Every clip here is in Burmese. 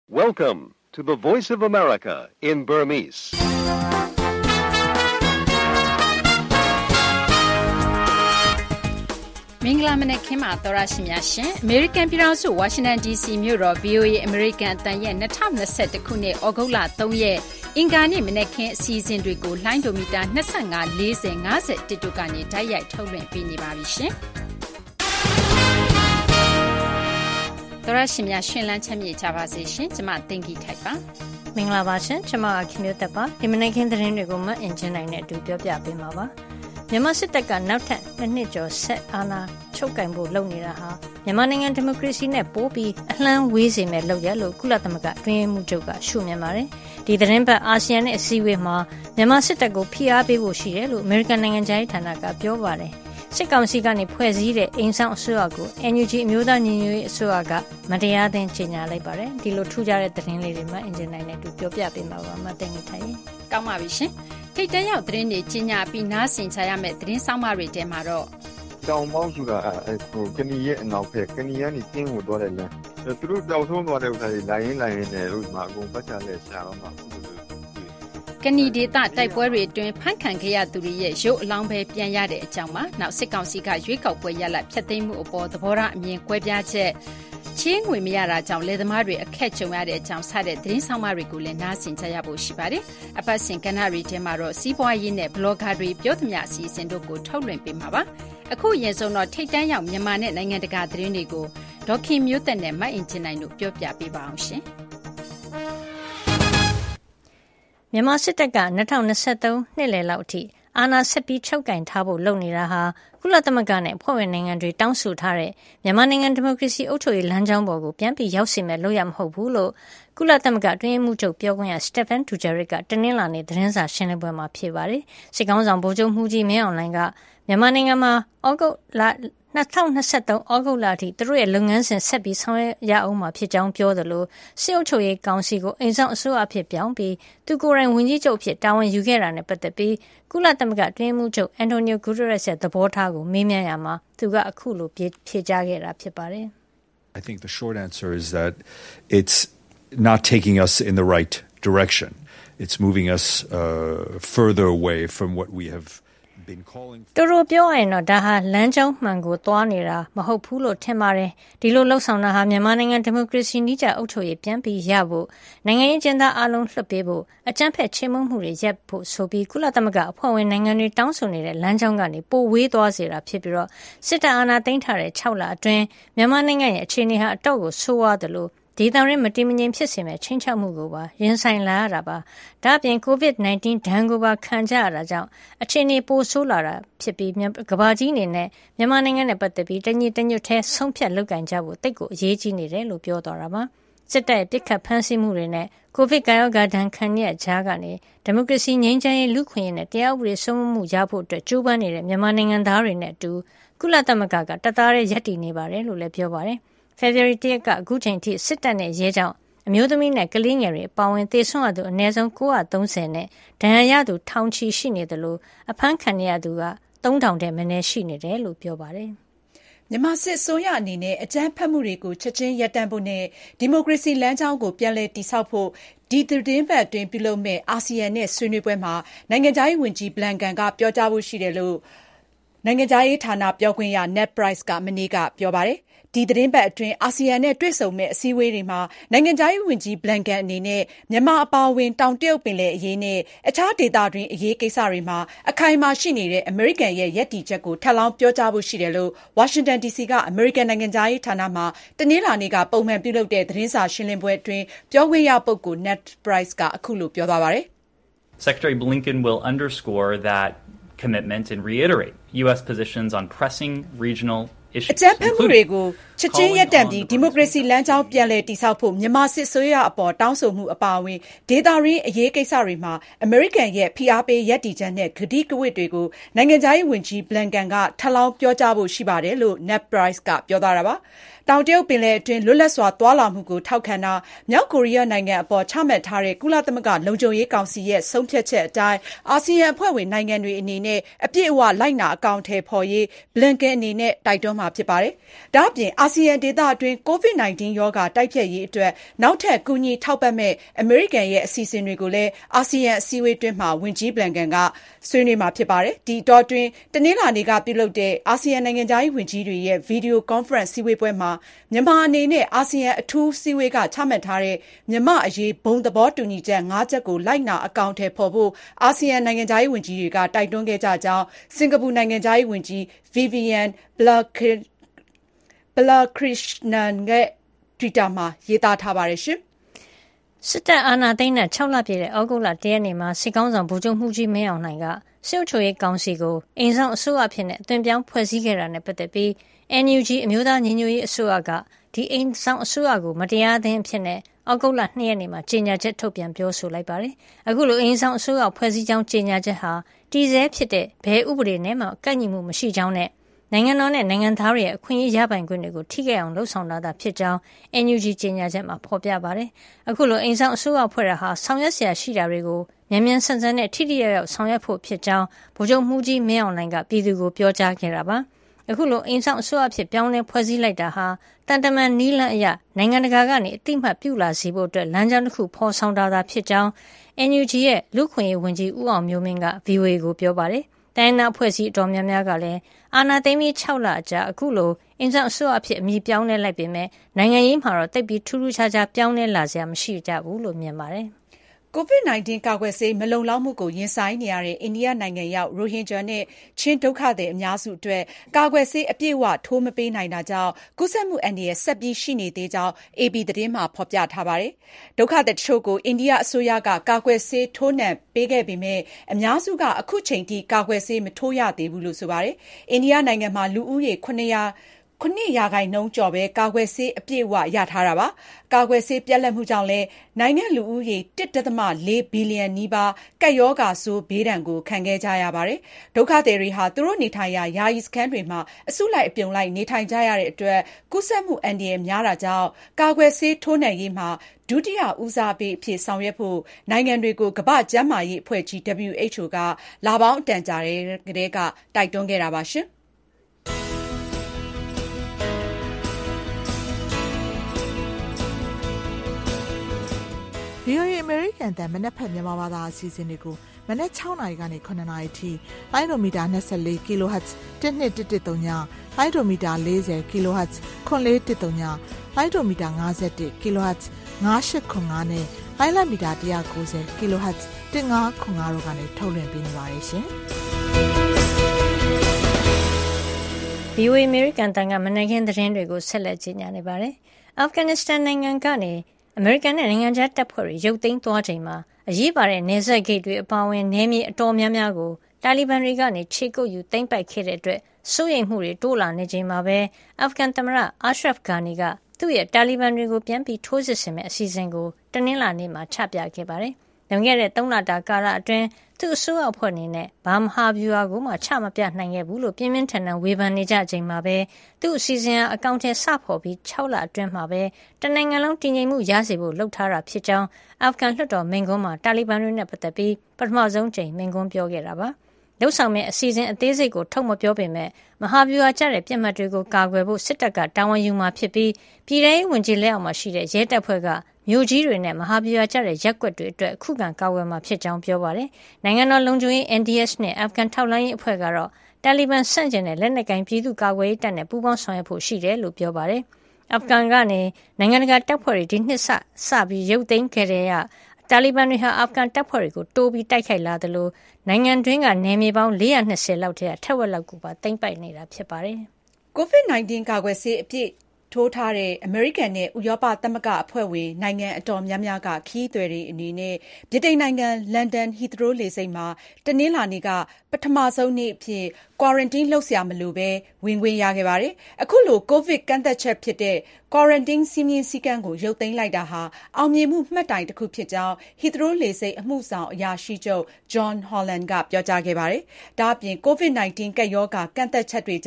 Welcome to the Voice of America in Burmese. ။မင်္ဂလာမနက်ခင်းပါသောရရှိများရှင်။ American ပြည်ထောင်စု Washington DC မြို့တော် VOA American အသံရဲ့2021ခုနှစ်ဩဂုတ်လ3ရက်အင်္ဂါနေ့မနက်ခင်းအစီအစဉ်တွေကိုလိုင်းဒိုမီတာ25 40 51တို့ကနေတိုက်ရိုက်ထုတ်လွှင့်ပေးနေပါပြီရှင်။သောရရှိများရှင်လန်းချမ်းမြေ့ကြပါစေရှင်။ကျမသိင်္ဂီထိုက်ပါ။မင်္ဂလာပါရှင်။ကျမအခင်မျိုးသက်ပါ။ဒီမနက်ခင်းသတင်းတွေကိုမှအင်ဂျင်နိုင်နဲ့အတူပြောပြပေးမှာပါ။မြန်မာစစ်တပ်ကနောက်ထပ်2နှစ်ကျော်ဆက်အာဏာချုပ်ကိုင်ဖို့လုပ်နေတာဟာမြန်မာနိုင်ငံဒီမိုကရေစီနဲ့ပိုပြီးအလှမ်းဝေးစေမဲ့လုပ်ရလို့ကုလသမဂ္ဂအတွင်းရေးမှူးချုပ်ကရှုမြင်ပါတယ်။ဒီသတင်းပတ်အာဆီယံနဲ့အစည်းအဝေးမှာမြန်မာစစ်တပ်ကိုဖိအားပေးဖို့ရှိတယ်လို့အမေရိကန်နိုင်ငံခြားရေးဌာနကပြောပါတယ်။စစ်ကောင်စီကနေဖွဲ့စည်းတဲ့အိမ်ဆောင်အစိုးရကို NUG အမျိုးသားညီညွတ်ရေးအစိုးရကမတရားသင်းကြေညာလိုက်ပါတယ်။ဒီလိုထူးခြားတဲ့သတင်းလေးတွေမှအင်ဂျင်နိုင်နဲ့အတူပြောပြပေးမှာပါ။မသိနေထိုင်ရင်ကောင်းပါပြီရှင်။ထိတ်တန့်ရောက်သတင်းတွေကြေညာပြီးနားဆင်ကြရမယ့်သတင်းဆောင်မတွေထဲမှာတော့တောင်ပေါင်းဆိုတာကနီရဲ့အနောက်ဘက်ကနီကနေကျင်းကိုသွားတယ်လမ်းသူတို့တောက်ဆုံးသွားတဲ့ဥစ္စာတွေလိုင်းရင်းနဲ့လို့မှာအကုန်ပတ်ချလက်ရှာတော့မှာကနီဒေသတိုက်ပွဲတွေအတွင်းဖမ်းခံခဲ့ရသူတွေရဲ့ရုပ်အလောင်းပဲပြန်ရတဲ့အကြောင်းပါနောက်စစ်ကောင်စီကရွေးကောက်ပွဲရလဒ်ဖျက်သိမ်းမှုအပေါ်သဘောထားအမြင်ကွဲပြားချက်ချင်းငွေမရတာကြောင့်လယ်သမားတွေအခက်ကြုံရတဲ့အကြောင်းစတဲ့သတင်းဆောင်မတွေကိုလည်းနားဆင်ကြရဖို့ရှိပါတယ်အပတ်စဉ်ကဏ္ဍတွေထဲမှာတော့စီးပွားရေးနဲ့ဘလော့ဂါတွေပြောသမျှအစီအစဉ်တို့ကိုထုတ်လွှင့်ပေးမှာပါအခုအရင်ဆုံးတော့ထိတ်တန့်ရောက်မြန်မာနဲ့နိုင်ငံတကာသတင်းတွေကိုဒေါခင်မျိုးသက်နဲ့မအင်ချင်နိုင်တို့ပြောပြပေးပါအောင်ရှင်မြန်မာစစ်တပ်က2023နှစ်လယ်လောက်အထိအာဏာဆက်ပြီးချုပ်ကင်ထားဖို့လုပ်နေတာဟာကုလသမဂ္ဂနဲ့အဖွဲ့ဝင်နိုင်ငံတွေတောင်းဆိုထားတဲ့မြန်မာနိုင်ငံဒီမိုကရေစီအုပ်ချုပ်ရေးလမ်းကြောင်းပေါ်ကိုပြန်ပြီးရောက်စေမဲ့လို့ရမဟုတ်ဘူးလို့ကုလသမဂ္ဂအတွင်းရေးမှူးချုပ်ပြောခွင့်ရ Stephen Dujarric ကတနင်္လာနေ့သတင်းစာရှင်းလင်းပွဲမှာဖြေပါတယ်။စစ်ကောင်ဆောင်ဗိုလ်ချုပ်မှူးကြီးမင်းအောင်လှိုင်ကမြန်မာနိုင်ငံမှာ2023ဩဂုတ်လအထိသူတို့ရဲ့လုပ်ငန်းစဉ်ဆက်ပြီးဆောင်ရွက်ရအောင်မှာဖြစ်ကြောင်းပြောသလိုစစ်အုပ်ချုပ်ရေးကောင်စီကိုအိမ်ဆောင်အစိုးရအဖြစ်ပြောင်းပြီးသူကိုယ်တိုင်ဝန်ကြီးချုပ်အဖြစ်တာဝန်ယူခဲ့တာနဲ့ပတ်သက်ပြီးကုလသမဂ္ဂအတွင်းရေးမှူးချုပ်အန်တိုနီယို ဂူတရက်စ်ရဲ့သဘောထားကိုမေးမြန်းရမှာသူကအခုလိုဖြေကြားခဲ့တာဖြစ်ပါတယ်။ I think the short answer is that it's not taking us in the right direction. It's moving us further away from what we have တော်တော်ပြောရရင်တော့ဒါဟာလမ်းကြောင်းမှန်ကိုသွားနေတာမဟုတ်ဘူးလို့ထင်ပါတယ်ဒီလိုလှုပ်ဆောင်တာဟာမြန်မာနိုင်ငံဒီမိုကရေစီနည်းကျအုပ်ချုပ်ရေးပြန်ပြီးရဖို့နိုင်ငံရေးကျင်းသားအလုံးလွှတ်ပေးဖို့အကြမ်းဖက်ချေမှုန်းမှုတွေရပ်ဖို့ဆိုပြီးကုလသမဂ္ဂအဖွဲ့ဝင်နိုင်ငံတွေတောင်းဆိုနေတဲ့လမ်းကြောင်းကနေပိုဝေးသွားစေတာဖြစ်ပြီးတော့စစ်တပ်အာဏာသိမ်းထားတဲ့6လအတွင်းမြန်မာနိုင်ငံရဲ့အခြေအနေဟာအတော့ကိုဆိုးဝါးတယ်လို့ဒေသရင်းမတည်မငြိမ်ဖြစ်စေမဲ့ချင်းချောက်မှုကိုပါရင်ဆိုင်လာရတာပါဒါ့အပြင် COVID-19 ဒဏ်ကိုပါခံကြရတာကြောင့်အခြေအနေပိုဆိုးလာတာဖြစ်ပြီးကမ္ဘာကြီးအနေနဲ့မြန်မာနိုင်ငံနဲ့ပတ်သက်ပြီးတညီတညွတ်ထဲဆုံးဖြတ်လုပ်ကင်ကြဖို့တိတ်ကိုအရေးကြီးနေတယ်လို့ပြောသွားတာပါစစ်တပ်ရဲ့ပြစ်ခတ်ဖမ်းဆီးမှုတွေနဲ့ COVID ကာရောဂါဒဏ်ခံရတဲ့ကြားကနေဒီမိုကရေစီငြိမ်းချမ်းရေးလူ့ခွင့်ရေးနဲ့တရားဥပဒေစိုးမိုးမှုရဖို့အတွက်ကြိုးပမ်းနေတဲ့မြန်မာနိုင်ငံသားတွေနဲ့အတူကုလသမဂ္ဂကတသားတည်းရပ်တည်နေပါတယ်လို့လည်းပြောပါတယ်February 1 ကအခုချိန်ထိစစ်တပ်နဲ့ရဲကြောင့်အမျိုးသမီးနဲ့ကလေးငယ်တွေအပါအဝင်သေဆုံးရသူအနည်းဆုံး930နဲ့ဒဏ်ရာရသူထောင်ချီရှိနေတယ်လို့အဖမ်းခံရသူက3000တဲ့မနည်းရှိနေတယ်လို့ပြောပါတယ်။မြန်မာစစ်ဆိုရအနေနဲ့အကြမ်းဖက်မှုတွေကိုချက်ချင်းရပ်တန့်ဖို့နဲ့ဒီမိုကရေစီလမ်းကြောင်းကိုပြန်လည်တည်ဆောက်ဖို့ဒီသတင်းပတ်အတွင်းပြုလုပ်မဲ့အာဆီယံနဲ့ဆွေးနွေးပွဲမှာနိုင်ငံခြားရေးဝန်ကြီးဘလန်ကန်ကပြောကြားဖို့ရှိတယ်လို့နိုင်ငံခြားရေးဌာနပြောခွင့်ရ Ned Price ကမနေ့ကပြောပါတယ်ဒီသတင်းပတ်အတွင်းအာဆီယံနဲ့တွေ့ဆုံမဲ့အစည်းအဝေးတွေမှာနိုင်ငံခြားရေးဝန်ကြီးဘလန်ကန်အနေနဲ့မြန်မာအပါအဝင်တောင်တရုတ်ပင်လယ်အရေးနဲ့အခြားဒေသတွင်းအရေးကိစ္စတွေမှာအခိုင်အမာရှိနေတဲ့အမေရိကန်ရဲ့ရည်တည်ချက်ကိုထပ်လောင်းပြောကြားဖို့ရှိတယ်လို့ဝါရှင်တန် DC ကအမေရိကန်နိုင်ငံခြားရေးဌာနမှတနင်္လာနေ့ကပုံမှန်ပြုလုပ်တဲ့သတင်းစာရှင်းလင်းပွဲအတွင်းပြောခွင့်ရပုဂ္ဂိုလ် Ned Price ကအခုလိုပြောသွားပါတယ်။ Secretary Blinken will underscore that commitment and reiterate U.S. positions on pressing regional အကြမ်းဖက်မှုတွေကိုချက်ချင်းရပ်တန့်ပြီးဒီမိုကရေစီလမ်းကြောင်းပြန်လည်တည်ဆောက်ဖို့မြန်မာစစ်ဆိုရအပေါ်တောင်းဆိုမှုအပါအဝင်ဒေသရင်းအရေးကိစ္စတွေမှာအမေရိကန်ရဲ့ဖိအားပေးရပ်တည်ချက်နဲ့ကတိကဝတ်တွေကိုနိုင်ငံခြားရေးဝန်ကြီးဘလန်ကန်ကထပ်လောင်းပြောကြားဖို့ရှိပါတယ်လို့ Ned Price ကပြောသွားတာပါတောင်တရုတ်ပင်လယ်အတွင်းလွတ်လပ်စွာသွားလာမှုကိုထောက်ခံတာမြောက်ကိုရီးယားနိုင်ငံအပေါ်ချမှတ်ထားတဲ့ကုလသမဂ္ဂလုံခြုံရေးကောင်စီရဲ့ဆုံးဖြတ်ချက်အတိုင်းအာဆီယံအဖွဲ့ဝင်နိုင်ငံတွေအနေနဲ့အပြည့်အဝလိုက်နာအကောင်အထည်ဖော်ရေးဘလန်ကန်အနေနဲ့တိုက်တွန်းမှာမှာဖြစ်ပါတယ်။ဒါ့အပြင်အာဆီယံဒေသအတွင်း COVID-19 ရောဂါတိုက်ဖျက်ရေးအတွက်နောက်ထပ်ကူညီထောက်ပံ့မဲ့အမေရိကန်ရဲ့အစီအစဉ်တွေကိုလည်းအာဆီယံအစည်းအဝေးတွင်းမှာဝန်ကြီးဘလန်ကန်ကဆွေးနွေးမှာဖြစ်ပါတယ်။ဒီအတောအတွင်းတနင်္လာနေ့ကပြုလုပ်တဲ့အာဆီယံနိုင်ငံခြားရေးဝန်ကြီးတွေရဲ့ဗီဒီယိုကွန်ဖရင့်စည်းဝေးပွဲမှာမြန်မာအနေနဲ့အာဆီယံအထူးစည်းဝေးကချမှတ်ထားတဲ့မြန်မာအရေးဘုံသဘောတူညီချက်၅ချက်ကိုလိုက်နာအကောင်အထည်ဖော်ဖို့အာဆီယံနိုင်ငံခြားရေးဝန်ကြီးတွေကတိုက်တွန်းခဲ့ကြကြောင်းစင်ကာပူနိုင်ငံခြားရေးဝန်ကြီး Vivian Balakrishnan ရဲ့ Twitter မှာရေးသားထားပါတယ်ရှင်။စစ်တပ်အာဏာသိမ်းတဲ့6လပြည့်တဲ့ဩဂုတ်လ1ရက်နေ့မှာစစ်ကောင်းဆောင်ဗိုလ်ချုပ်မှုကြီးမင်းအောင်လှိုင်ကစစ်အုပ်ချုပ်ရေးကောင်စီကိုအိမ်ဆောင်အစိုးရအဖြစ်နဲ့အသွင်ပြောင်းဖွဲ့စည်းခဲ့တာနဲ့ပတ်သက်ပြီး NUG အမျိုးသားညီညွတ်ရေးအစိုးရကဒီအိမ်ဆောင်အစိုးရကိုမတရားသင်းအဖြစ်နဲ့ဩဂုတ်လ2ရက်နေ့မှာကြေညာချက်ထုတ်ပြန်ပြောဆိုလိုက်ပါတယ်။အခုလိုအိမ်ဆောင်အစိုးရဖွဲ့စည်းကြောင်းကြေညာချက်ဟာတည်ဆဲဖြစ်တဲ့ဘယ်ဥပဒေနဲ့မှကန့်ညီမှုမရှိကြောင်းနဲ့နိုင်ငံတော်နဲ့နိုင်ငံသားတွေရဲ့အခွင့်အရေးရပိုင်ခွင့်တွေကိုထိခိုက်အောင်လှုံ့ဆော်တာဖြစ်ကြောင်း NUG ကြေညာချက်မှာဖော်ပြပါတယ်။အခုလိုအိမ်ဆောင်အစိုးရဖွဲ့တာဟာဆောင်ရွက်เสียရှိတာတွေကိုမြန်မြန်ဆန်ဆန်နဲ့ထိထိရောက်ရောက်ဆောင်ရွက်ဖို့ဖြစ်ကြောင်းဗိုလ်ချုပ်မှုကြီးမင်းအောင်လှိုင်ကပြည်သူကိုပြောကြားခဲ့တာပါ။အခုလိုအိမ်ဆောင်အစိုးရဖြစ်ပြောင်းလဲဖွဲ့စည်းလိုက်တာဟာတန်တမန်နီးလန်းအရနိုင်ငံတကာကနေအတိမတ်ပြုလာစေဖို့အတွက်လမ်းကြောင်းတစ်ခုဖော်ဆောင်တာဖြစ်ကြောင်း NUG ရဲ့လူ့ခွင့်ရေးဝန်ကြီးဦးအောင်မျိုးမင်းက VOA ကိုပြောပါတယ်။တိုင်းနာဖွဲ့စည်းအတော်များများကလည်းအာဏာသိမ်းပြီး6လအကြာအခုလိုအင်ဂျင်အစိုးရအဖြစ်အမည်ပြောင်းလဲလိုက်ပေမဲ့နိုင်ငံရေးမှာတော့တိတ်ပြီးထူးထူးခြားခြားပြောင်းလဲလာစရာမရှိကြဘူးလို့မြင်ပါတယ်။ COVID-19 ကာကွယ်ဆေးမလုံလောက်မှုကိုရင်ဆိုင်နေရတဲ့အိန္ဒိယနိုင်ငံရောက်ရိုဟင်ဂျာနဲ့ချင်းဒုက္ခသည်အများစုအတွက်ကာကွယ်ဆေးအပြည့်အဝထိုးမပေးနိုင်တာကြောင့်ကူးစက်မှုအန္တရာယ်ဆက်ပြီးရှိနေသေးကြောင်း AP သတင်းမှာဖော်ပြထားပါတယ်။ဒုက္ခသည်တချို့ကိုအိန္ဒိယအစိုးရကကာကွယ်ဆေးထိုးနှံပေးခဲ့ပေမဲ့အများစုကအခုချိန်ထိကာကွယ်ဆေးမထိုးရသေးဘူးလို့ဆိုပါတယ်။အိန္ဒိယနိုင်ငံမှာလူဦးရေ9% ကျော်ပဲကာကွယ်ဆေးအပြည့်အဝရထားတာပါ။ကာကွယ်ဆေးပြတ်လတ်မှုကြောင့်လည်းနိုင်ငံလူဦးရေ 1.4 ဘီလီယံနီးပါးကပ်ရောဂါဆိုးဘေးဒဏ်ကိုခံခဲ့ကြရပါတယ်။ဒုက္ခသည်တွေဟာသူတို့နေထိုင်ရာယာယီစခန်းတွေမှာအစုလိုက်အပြုံလိုက်နေထိုင်ကြရတဲ့အတွက်ကူးစက်မှုအန္တရာယ်များတာကြောင့်ကာကွယ်ဆေးထိုးနှံရေးမှာဒုတိယဦးစားပေးအဖြစ်ဆောင်ရွက်ဖို့နိုင်ငံတွေကိုကမ္ဘာ့ကျန်းမာရေးအဖွဲ့ကြီး WHO ကလပေါင်းအတန်ကြာတဲ့ကတည်းကတိုက်တွန်းခဲ့တာပါရှင်။ VOA အမေရိကန်တန်မနက်ဖက်မြန်မာဘာသာအစီအစဉ်တွေကိုမနက်6နာရီကနေ9နာရီထိလိုင်းဒိုမီတာ24 kHz 1213ညလိုင်းဒိုမီတာ40 kHz 9413ညလိုင်းဒိုမီတာ51 kHz 9895နဲ့လိုင်းလမီတာ190 kHz 1505တို့ကနေထုတ်လွှင့်ပေးနေပါတယ်ရှင်။ VOA အမေရိကန်တန်ကမနက်ခင်းသတင်းတွေကိုဆက်လက်ကြီးညာနေပါတယ်။အာဖဂန်နစ္စတန်နိုင်ငံကနေအမေရိကန်နဲ့နိုင်ငံခြားတပ်ဖွဲ့တွေရုပ်သိမ်းသွားချိန်မှာအရေးပါတဲ့နယ်စပ်ဂိတ်တွေအပါအဝင်နယ်မြေအတော်များများကိုတာလီဘန်တွေကနေခြေကုပ်ယူသိမ်းပိုက်ခဲ့တဲ့အတွက်စိုးရိမ်မှုတွေတိုးလာနေချိန်မှာပဲအာဖဂန်သမ္မတအာရှရဖ်ဂါနီကသူ့ရဲ့တာလီဘန်တွေကိုပြန်ပြီးထိုးစစ်ဆင်မဲ့အစီအစဉ်ကိုတနင်္လာနေ့မှာချပြခဲ့ပါတယ်။လွန်ခဲ့တဲ့3လတာကာလအတွင်းသူ့အစိုးရအဖွဲ့အနေနဲ့ဘာမဟာဗျူဟာကိုမှချမပြနိုင်ခဲ့ဘူးလို့ပြင်းပြင်းထန်ထန်ဝေဖန်နေကြချိန်မှာပဲသူ့အစီအစဉ်အကောင့်ထဲစဖော်ပြီး6လအတွင်းမှာပဲတနိုင်ငံလုံးတည်ငြိမ်မှုရစေဖို့လှုပ်ထားတာဖြစ်ကြောင်းအာဖဂန်လွှတ်တော်မိန့်ခွန်းမှာတာလီဘန်တွေနဲ့ပတ်သက်ပြီးပထမဆုံးချိန်မိန့်ခွန်းပြောခဲ့တာပါ။လှုပ်ဆောင်မဲ့အစီအစဉ်အသေးစိတ်ကိုထုတ်မပြောပေမဲ့မဟာဗျူဟာကျတဲ့ပြစ်မှတ်တွေကိုကာကွယ်ဖို့စစ်တပ်ကတာဝန်ယူမှာဖြစ်ပြီးပြည်ထောင်စုဝန်ကြီးလက်အောက်မှာရှိတဲ့ရဲတပ်ဖွဲ့ကမြို့ကြီးတွေနဲ့မဟာဗျူဟာကျတဲ့ရပ်ကွက်တွေအတွက်ခုခံကာကွယ်မှာဖြစ်ကြောင်းပြောပါတယ်။နိုင်ငံတော်လုံခြုံရေး NDS နဲ့အာဖဂန်ထောက်လှမ်းရေးအဖွဲ့ကတော့တာလီဘန်ဆန့်ကျင်တဲ့လက်နက်ကိုင်ပြည်သူ့ကာကွယ်ရေးတပ်နဲ့ပူးပေါင်းဆောင်ရွက်ဖို့ရှိတယ်လို့ပြောပါတယ်။အာဖဂန်ကနေနိုင်ငံတကာတပ်ဖွဲ့တွေဒီနှစ်စပြီးရုပ်သိမ်းခဲ့တဲ့တာလီဘန်တွေဟာအာဖဂန်တပ်ဖွဲ့တွေကိုတိုးပြီးတိုက်ခိုက်လာတယ်လို့နိုင်ငံတွင်းကနယ်မြေပေါင်း420လောက်ထဲကထက်ဝက်လောက်ကိုပါသိမ်းပိုက်နေတာဖြစ်ပါတယ်။ COVID-19 ကာကွယ်ဆေးအပြည့်ထိုးထားတဲ့အမေရိကန်နဲ့ဥရောပသမဂ္ဂအဖွဲ့ဝင်နိုင်ငံအတော်များများကခရီးသည်တွေအနေနဲ့ဗြိတိန်နိုင်ငံလန်ဒန်ဟီသရိုးလေဆိပ်မှာတနင်္လာနေ့ကပထမဆုံးနေ့အဖြစ်ကွာရန်တင်းလုပ်စရာမလိုဘဲဝင်ခွင့်ရခဲ့ပါတယ်။အခုလိုကိုဗစ်ကန့်သတ်ချက်ဖြစ်တဲ့ကွာရန်တင်းစည်းမျဉ်းစည်းကမ်းကိုရုပ်သိမ်းလိုက်တာဟာအောင်မြင်မှုမှတ်တိုင်တစ်ခုဖြစ်ကြောင်းဟီသရိုးလေဆိပ်အမှုဆောင်အရာရှိချုပ် John Holland ကပြောကြားခဲ့ပါတယ်။ဒါ့အပြင် COVID-19 ကပ်ရောဂါကန့်သတ်ချက်တွေကြောင့်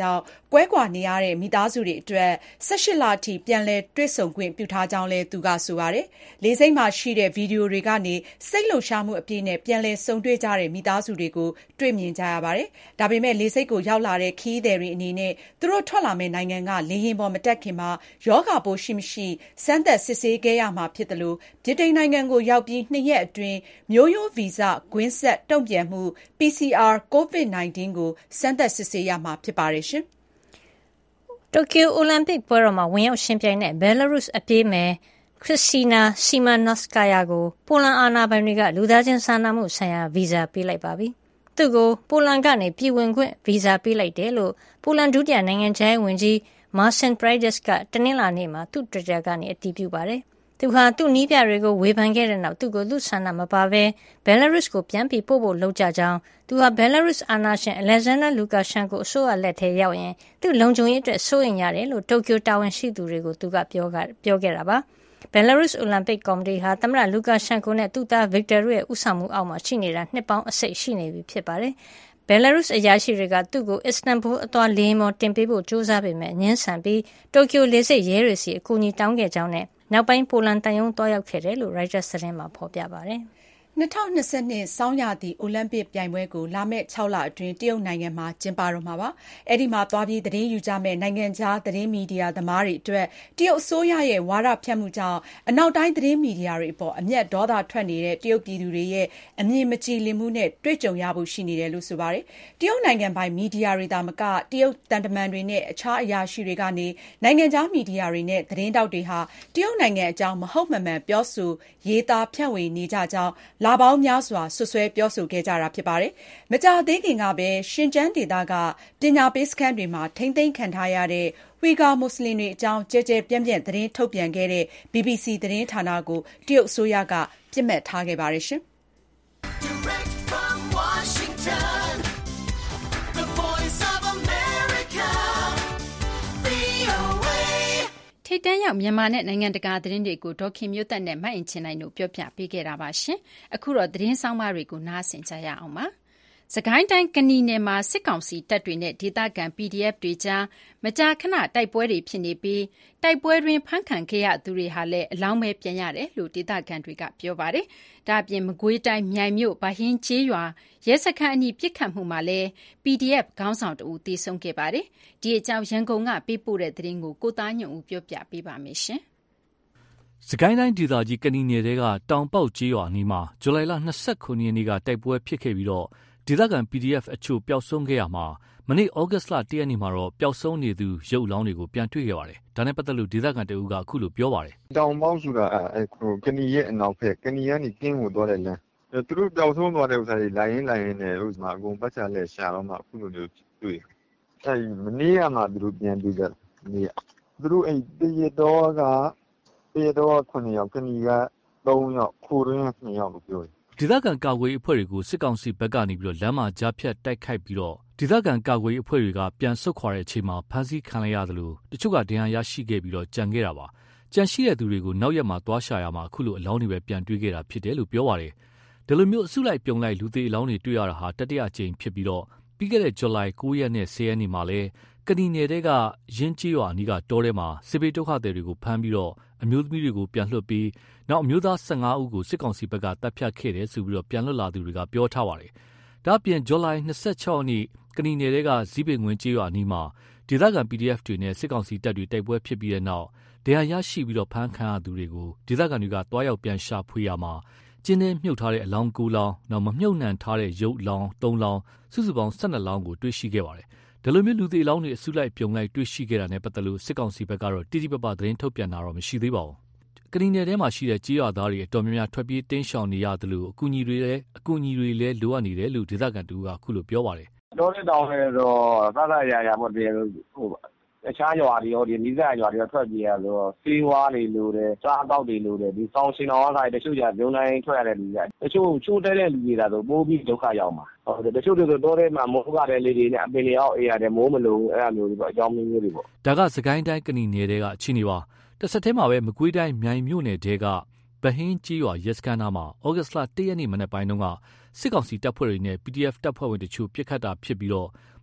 ကွဲကွာနေရတဲ့မိသားစုတွေအတွက်18လအထိပြန်လည်တွေ့ဆုံခွင့်ပြုထားကြောင်းလည်းသူကဆိုပါတယ်။လေဆိပ်မှာရှိတဲ့ဗီဒီယိုတွေကနေစိတ်လှုပ်ရှားမှုအပြည့်နဲ့ပြန်လည်ဆုံတွေ့ကြတဲ့မိသားစုတွေကိုတွေ့မြင်ကြရပါတယ်။ဒါပေမဲ့လေဆိပ်ကိုရောက်လာတဲ့ခရီးသည်တွေအနေနဲ့သူတို့ထွက်လာမယ့်နိုင်ငံကလေယာဉ်ပေါ်မတက်ခင်မှာရောဂါပိုးရှိမရှိစမ်းသပ်စစ်ဆေးခဲ့ရမှာဖြစ်တယ်လို့ဗြိတိန်နိုင်ငံကိုရောက်ပြီး2 ရက်အတွင်းမျိုးရိုးဗီဇကွင်းဆက်တုံ့ပြန်မှု PCR COVID-19 ကိုစမ်းသပ်စစ်ဆေးရမှာဖြစ်ပါတယ်ရှင်။တိုကျိုအိုလံပစ်ပွဲတော်မှာဝင်ရောက်ရှင်ပြိုင်တဲ့ဘယ်လာရုစ်အပြေးမယ်ခရစ်စတီနာစီမန်နော့စကာယာကိုပိုလန်အာဏာပိုင်တွေကလူသားချင်းစာနာမှုဆိုင်ရာဗီဇာပေးလိုက်ပါပြီ။သူ့ကိုပိုလန်ကနေပြည်ဝင်ခွင့်ဗီဇာပေးလိုက်တယ်လို့ပိုလန်ဒုတိယနိုင်ငံခြားရေးဝန်ကြီးမာဆင်ပရိုက်ဒက်စ်ကတနင်္လာနေ့မှာသူ့တွစ်တာကနေအတည်ပြုပါတယ်။သူဟာသူ့နည်းပြတွေကိုဝေဖန်ခဲ့တဲ့နောက်သူ့ကိုလူဆန္ဒမပါဘဲဘယ်လာရုစ်ကိုပြန်ပြီးပို့ဖို့လုပ်ကြကြောင်းသူဟာဘယ်လာရုစ်အာဏာရှင်အလက်ဇန်ဒါလူကာရှန်ကိုအစိုးရလက်ထဲရောက်ရင်သူ့လုံခြုံရေးအတွက်စိုးရိမ်ရတယ်လို့တိုကျိုတာဝန်ရှိသူတွေကိုသူကပြောခဲ့တာပါ။ဘယ်လာရုစ်အိုလံပစ်ကော်မတီဟာသမ္မတလူကာရှန်ကိုနဲ့သူ့သားဗစ်တာတို့ရဲ့ဦးဆောင်မှုအောက်မှာရှိနေတာနှစ်ပေါင်းအစိတ်ရှိနေပြီဖြစ်ပါတယ်။ဘယ်လာရုစ်အရာရှိတွေကသူ့ကိုအစ္စတန်ဘူလ်အသွားလေယာဉ်ပေါ်တင်ပေးဖို့ကြိုးစားပေမဲ့ငြင်းဆန်ပြီးတိုကျိုလေဆိပ်ရဲတွေစီအကူအညီတောင်းခဲ့ကြောင်းနဲ့နောက်ပိုင်းပိုလန်တန်ယုံသွားရောက်ခဲ့တယ်လို့ရိုက်တာသတင်းမှာဖော်ပြပါတယ်။ 2022ဆောင်းရာသီအိုလံပစ်ပြိုင်ပွဲကိုလာမယ့်6လအတွင်းတရုတ်နိုင်ငံမှာကျင်းပတော့မှာပါ။အဲဒီမှာသွားပြီးသတင်းယူကြမဲ့နိုင်ငံခြားသတင်းမီဒီယာသမားတွေအတွက်တရုတ်အစိုးရရဲ့ဝါဒဖြန့်မှုကြောင့်အနောက်တိုင်းသတင်းမီဒီယာတွေအပေါ်အမျက်ဒေါသထွက်နေတဲ့တရုတ်ပြည်သူတွေရဲ့အမြင်မကြည်လင်မှုနဲ့တွေ့ကြုံရဖို့ရှိနေတယ်လို့ဆိုပါတယ်။တရုတ်နိုင်ငံပိုင်မီဒီယာတွေသာမကတရုတ်တန်တမန်တွေနဲ့အခြားအရာရှိတွေကနေနိုင်ငံခြားမီဒီယာတွေနဲ့သတင်းတောက်တွေဟာတရုတ်နိုင်ငံအကြောင်းမဟုတ်မမှန်ပြောဆိုရေးသားဖြန့်ဝေနေကြကြောင်းလာပေါင်းများစွာဆွဆွဲပြောဆိုခဲ့ကြတာဖြစ်ပါတယ်။မကြာသေးခင်ကပဲရှင်ကျန်းဒေသကပညာပေးစခန်းတွေမှာထိန်းသိမ်းခံထားရတဲ့ဝီဂါမွတ်စလင်တွေအကြောင်းကြဲကြဲပြန့်ပြန့်သတင်းထုတ်ပြန်ခဲ့တဲ့ BBC သတင်းဌာနကိုတရုတ်အစိုးရကပြစ်မှတ်ထားခဲ့ပါတယ်ရှင်။ Direct from Washington, the voice of America, VOA ထိပ်တန်းရောက်မြန်မာနဲ့နိုင်ငံတကာသတင်းတွေကိုဒေါခင်မျိုးသက်နဲ့မအင်ချင်နိုင်တို့ပြောပြပေးခဲ့တာပါရှင်။အခုတော့သတင်းဆောင်မတွေကိုနားဆင်ကြရအောင်ပါ။စကိုင်းတိုင်းကနီနယ်မှာစစ်ကောင်စီတပ်တွေနဲ့ဒေသခံ PDF တွေကြားမကြာခဏတိုက်ပွဲတွေဖြစ်နေပြီးတိုက်ပွဲတွင်ဖမ်းခံခဲ့ရသူတွေဟာလည်းအလောင်းပဲပြန်ရတယ်လို့ဒေသခံတွေကပြောပါတယ်။ဒါ့အပြင်မကွေးတိုင်းမြိုင်မြို့ဗဟင်းကျေးရွာရဲစခန်းအနီးပစ်ခတ်မှုမှာလည်း PDF ခေါင်းဆောင်တဦးသေဆုံးခဲ့ပါတယ်။ဒီအကြောင်းရန်ကုန်ကပေးပို့တဲ့သတင်းကိုကိုသားညွန့်ဦးပြောပြပေးပါမယ်ရှင်။စကိုင်းတိုင်းဒေသကြီးကနီနယ်တဲကတောင်ပေါက်ကျေးရွာအနီးမှာဇူလိုင်လ29ရက်နေ့ကတိုက်ပွဲဖြစ်ခဲ့ပြီးတော့ဒေသခံ PDF အချို့ပျောက်ဆုံးခဲ့ရမှာမနေ့ဩဂတ်စ်လ1ရက်နေ့မှာတော့ပျောက်ဆုံးနေသူရုပ်အလောင်းတွေကိုပြန်တွေ့ခဲ့ပါတယ်။ဒါနဲ့ပတ်သက်လို့ဒေသခံတဦးကအခုလိုပြောပါတယ်။တောင်ပေါက်ဆိုတာကနီရဲ့အနောက်ဘက်ကနီကနေကင်းကိုသွားတဲ့လမ်းသူတို့ပျောက်ဆုံးသွားတဲ့ဥစ္စာတွေလိုင်းရင်နဲ့ဥစ္စာအကုန်ပတ်ချလက်ရှာတော့မှအခုလိုမျိုးတွေ့မနေ့ကမှသူတို့ပြန်တွေ့ကြနေ့သူတို့တရတော်က9ယောက်ကနီက3ယောက်ခိုးရင်း2ယောက်လို့ပြောတယ်ဒေသခံကာကွယ်အဖွဲ့တွေကိုစစ်ကောင်စီဘက်ကနေပြီးတော့လမ်းမှာကြားဖြတ်တိုက်ခိုက်ပြီးတော့ဒေသခံကာကွယ်အဖွဲ့တွေကပြန်ဆုတ်ခွာတဲ့အချိန်မှာဖမ်းဆီးခံလိုက်ရတယ်လို့တချို့ကဒဏ်ရာရရှိခဲ့ပြီးတော့ကြံခဲ့တာပါကြံရှိတဲ့သူတွေကိုနောက်ရက်မှာသွားရှာရမှာအခုလိုအလောင်းတွေပဲပြန်တွေ့ခဲ့တာဖြစ်တယ်လို့ပြောပါတယ်ဒီလိုမျိုးအစုလိုက်ပြုံလိုက်လူသေးအလောင်းတွေတွေ့ရတာဟာတတိယကြိမ်ဖြစ်ပြီးတော့ပြီးခဲ့တဲ့ဇူလိုင်9ရက်နဲ့10ရက်နေ့မှာလဲကနီနယ်တဲကရင်းကြီးရွာအနီးကတောထဲမှာစစ်ဘေးဒုက္ခသည်တွေကိုဖမ်းပြီးတော့အမျိုးသမီးတွေကိုပြန်လွှတ်ပြီးနောက်အမျိုးသား15ဦးကိုစစ်ကောင်စီဘက်ကတပ်ဖြတ်ခဲ့တယ်ဆိုပြီးတော့ပြန်လွတ်လာသူတွေကပြောထားပါတယ်။ဒါ့အပြင်ဇူလိုင်26ရက်နေ့ကနီနယ်တဲကဇီးပင်ငွေကျေးရွာအနီးမှာဒေသခံ PDF တွေနဲ့စစ်ကောင်စီတပ်တွေတိုက်ပွဲဖြစ်ပြီးတဲ့နောက်တရားရရှိပြီးတော့ဖမ်းခံရသူတွေကိုဒေသခံတွေကတွားရောက်ပြန်ရှာဖွေရမှာကျင်းနဲ့မြုပ်ထားတဲ့အလောင်း9လောင်းနောက်မမြုပ်နှံထားတဲ့ရုပ်လောင်း3လောင်းစုစုပေါင်း12လောင်းကိုတွေ့ရှိခဲ့ပါတယ်။ဒီလိုမျိုးလူသေးလောင်းတွေအစုလိုက်ပြုံလိုက်တွေ့ရှိခဲ့တာနဲ့ပတ်သက်လို့စစ်ကောင်စီဘက်ကတော့တိတိပပသတင်းထုတ်ပြန်တာတော့မရှိသေးပါဘူး။ကနီနယ်ထဲမှာရှိတဲ့ကြေးရွာသားတွေအတော်များများထွက်ပြေးတင်းရှောင်နေရတယ်လို့အကူအညီတွေလည်းလိုအပ်နေတယ်လို့ဒေသခံတူကအခုလိုပြောပါတယ်။တောထဲတောင်ထဲတော့သတ်ရပေါ့ဒီအခြားရွာတွေရောဒီနီးစပ်ရွာတွေထွက်ပြေးရဆိုတော့စေးဝါးတွေလိုတယ်စားတောက်တွေလိုတယ်ဒီဆောင်းရှင်တော်အားတချို့ကြဂျုံတိုင်းထွက်ရတဲ့လူတွေတချို့ချိုးတဲ့လူတွေဒါဆိုပိုးပြီးဒုက္ခရောက်မှာဟုတ်တယ်တချို့တွေတောထဲမှာမိုးကတဲ့လေတွေနဲ့အပင်တွေအောက်အေးရတယ်မိုးမလုံးအဲ့လိုမျိုးတွေပေါ့အကြောင်းမျိုးတွေပေါ့ဒါကစကိုင်းတိုင်းကနီနယ်တွေကအခြေအနေပါတစ်ဆက်တည်းမှာပဲမကွေးတိုင်းမြိုင်မြို့နယ်တဲကဗဟင်းကြီးရွာရဲစခန်းသားမှာဩဂတ်စ်လ1ရက်နေ့မနက်ပိုင်းတုန်းကစစ်ကောင်စီတပ်ဖွဲ့တွေနဲ့ PDF တပ်ဖွဲ့ဝင်တချို့ပြစ်ခတ်တာဖြစ်ပြီးတော့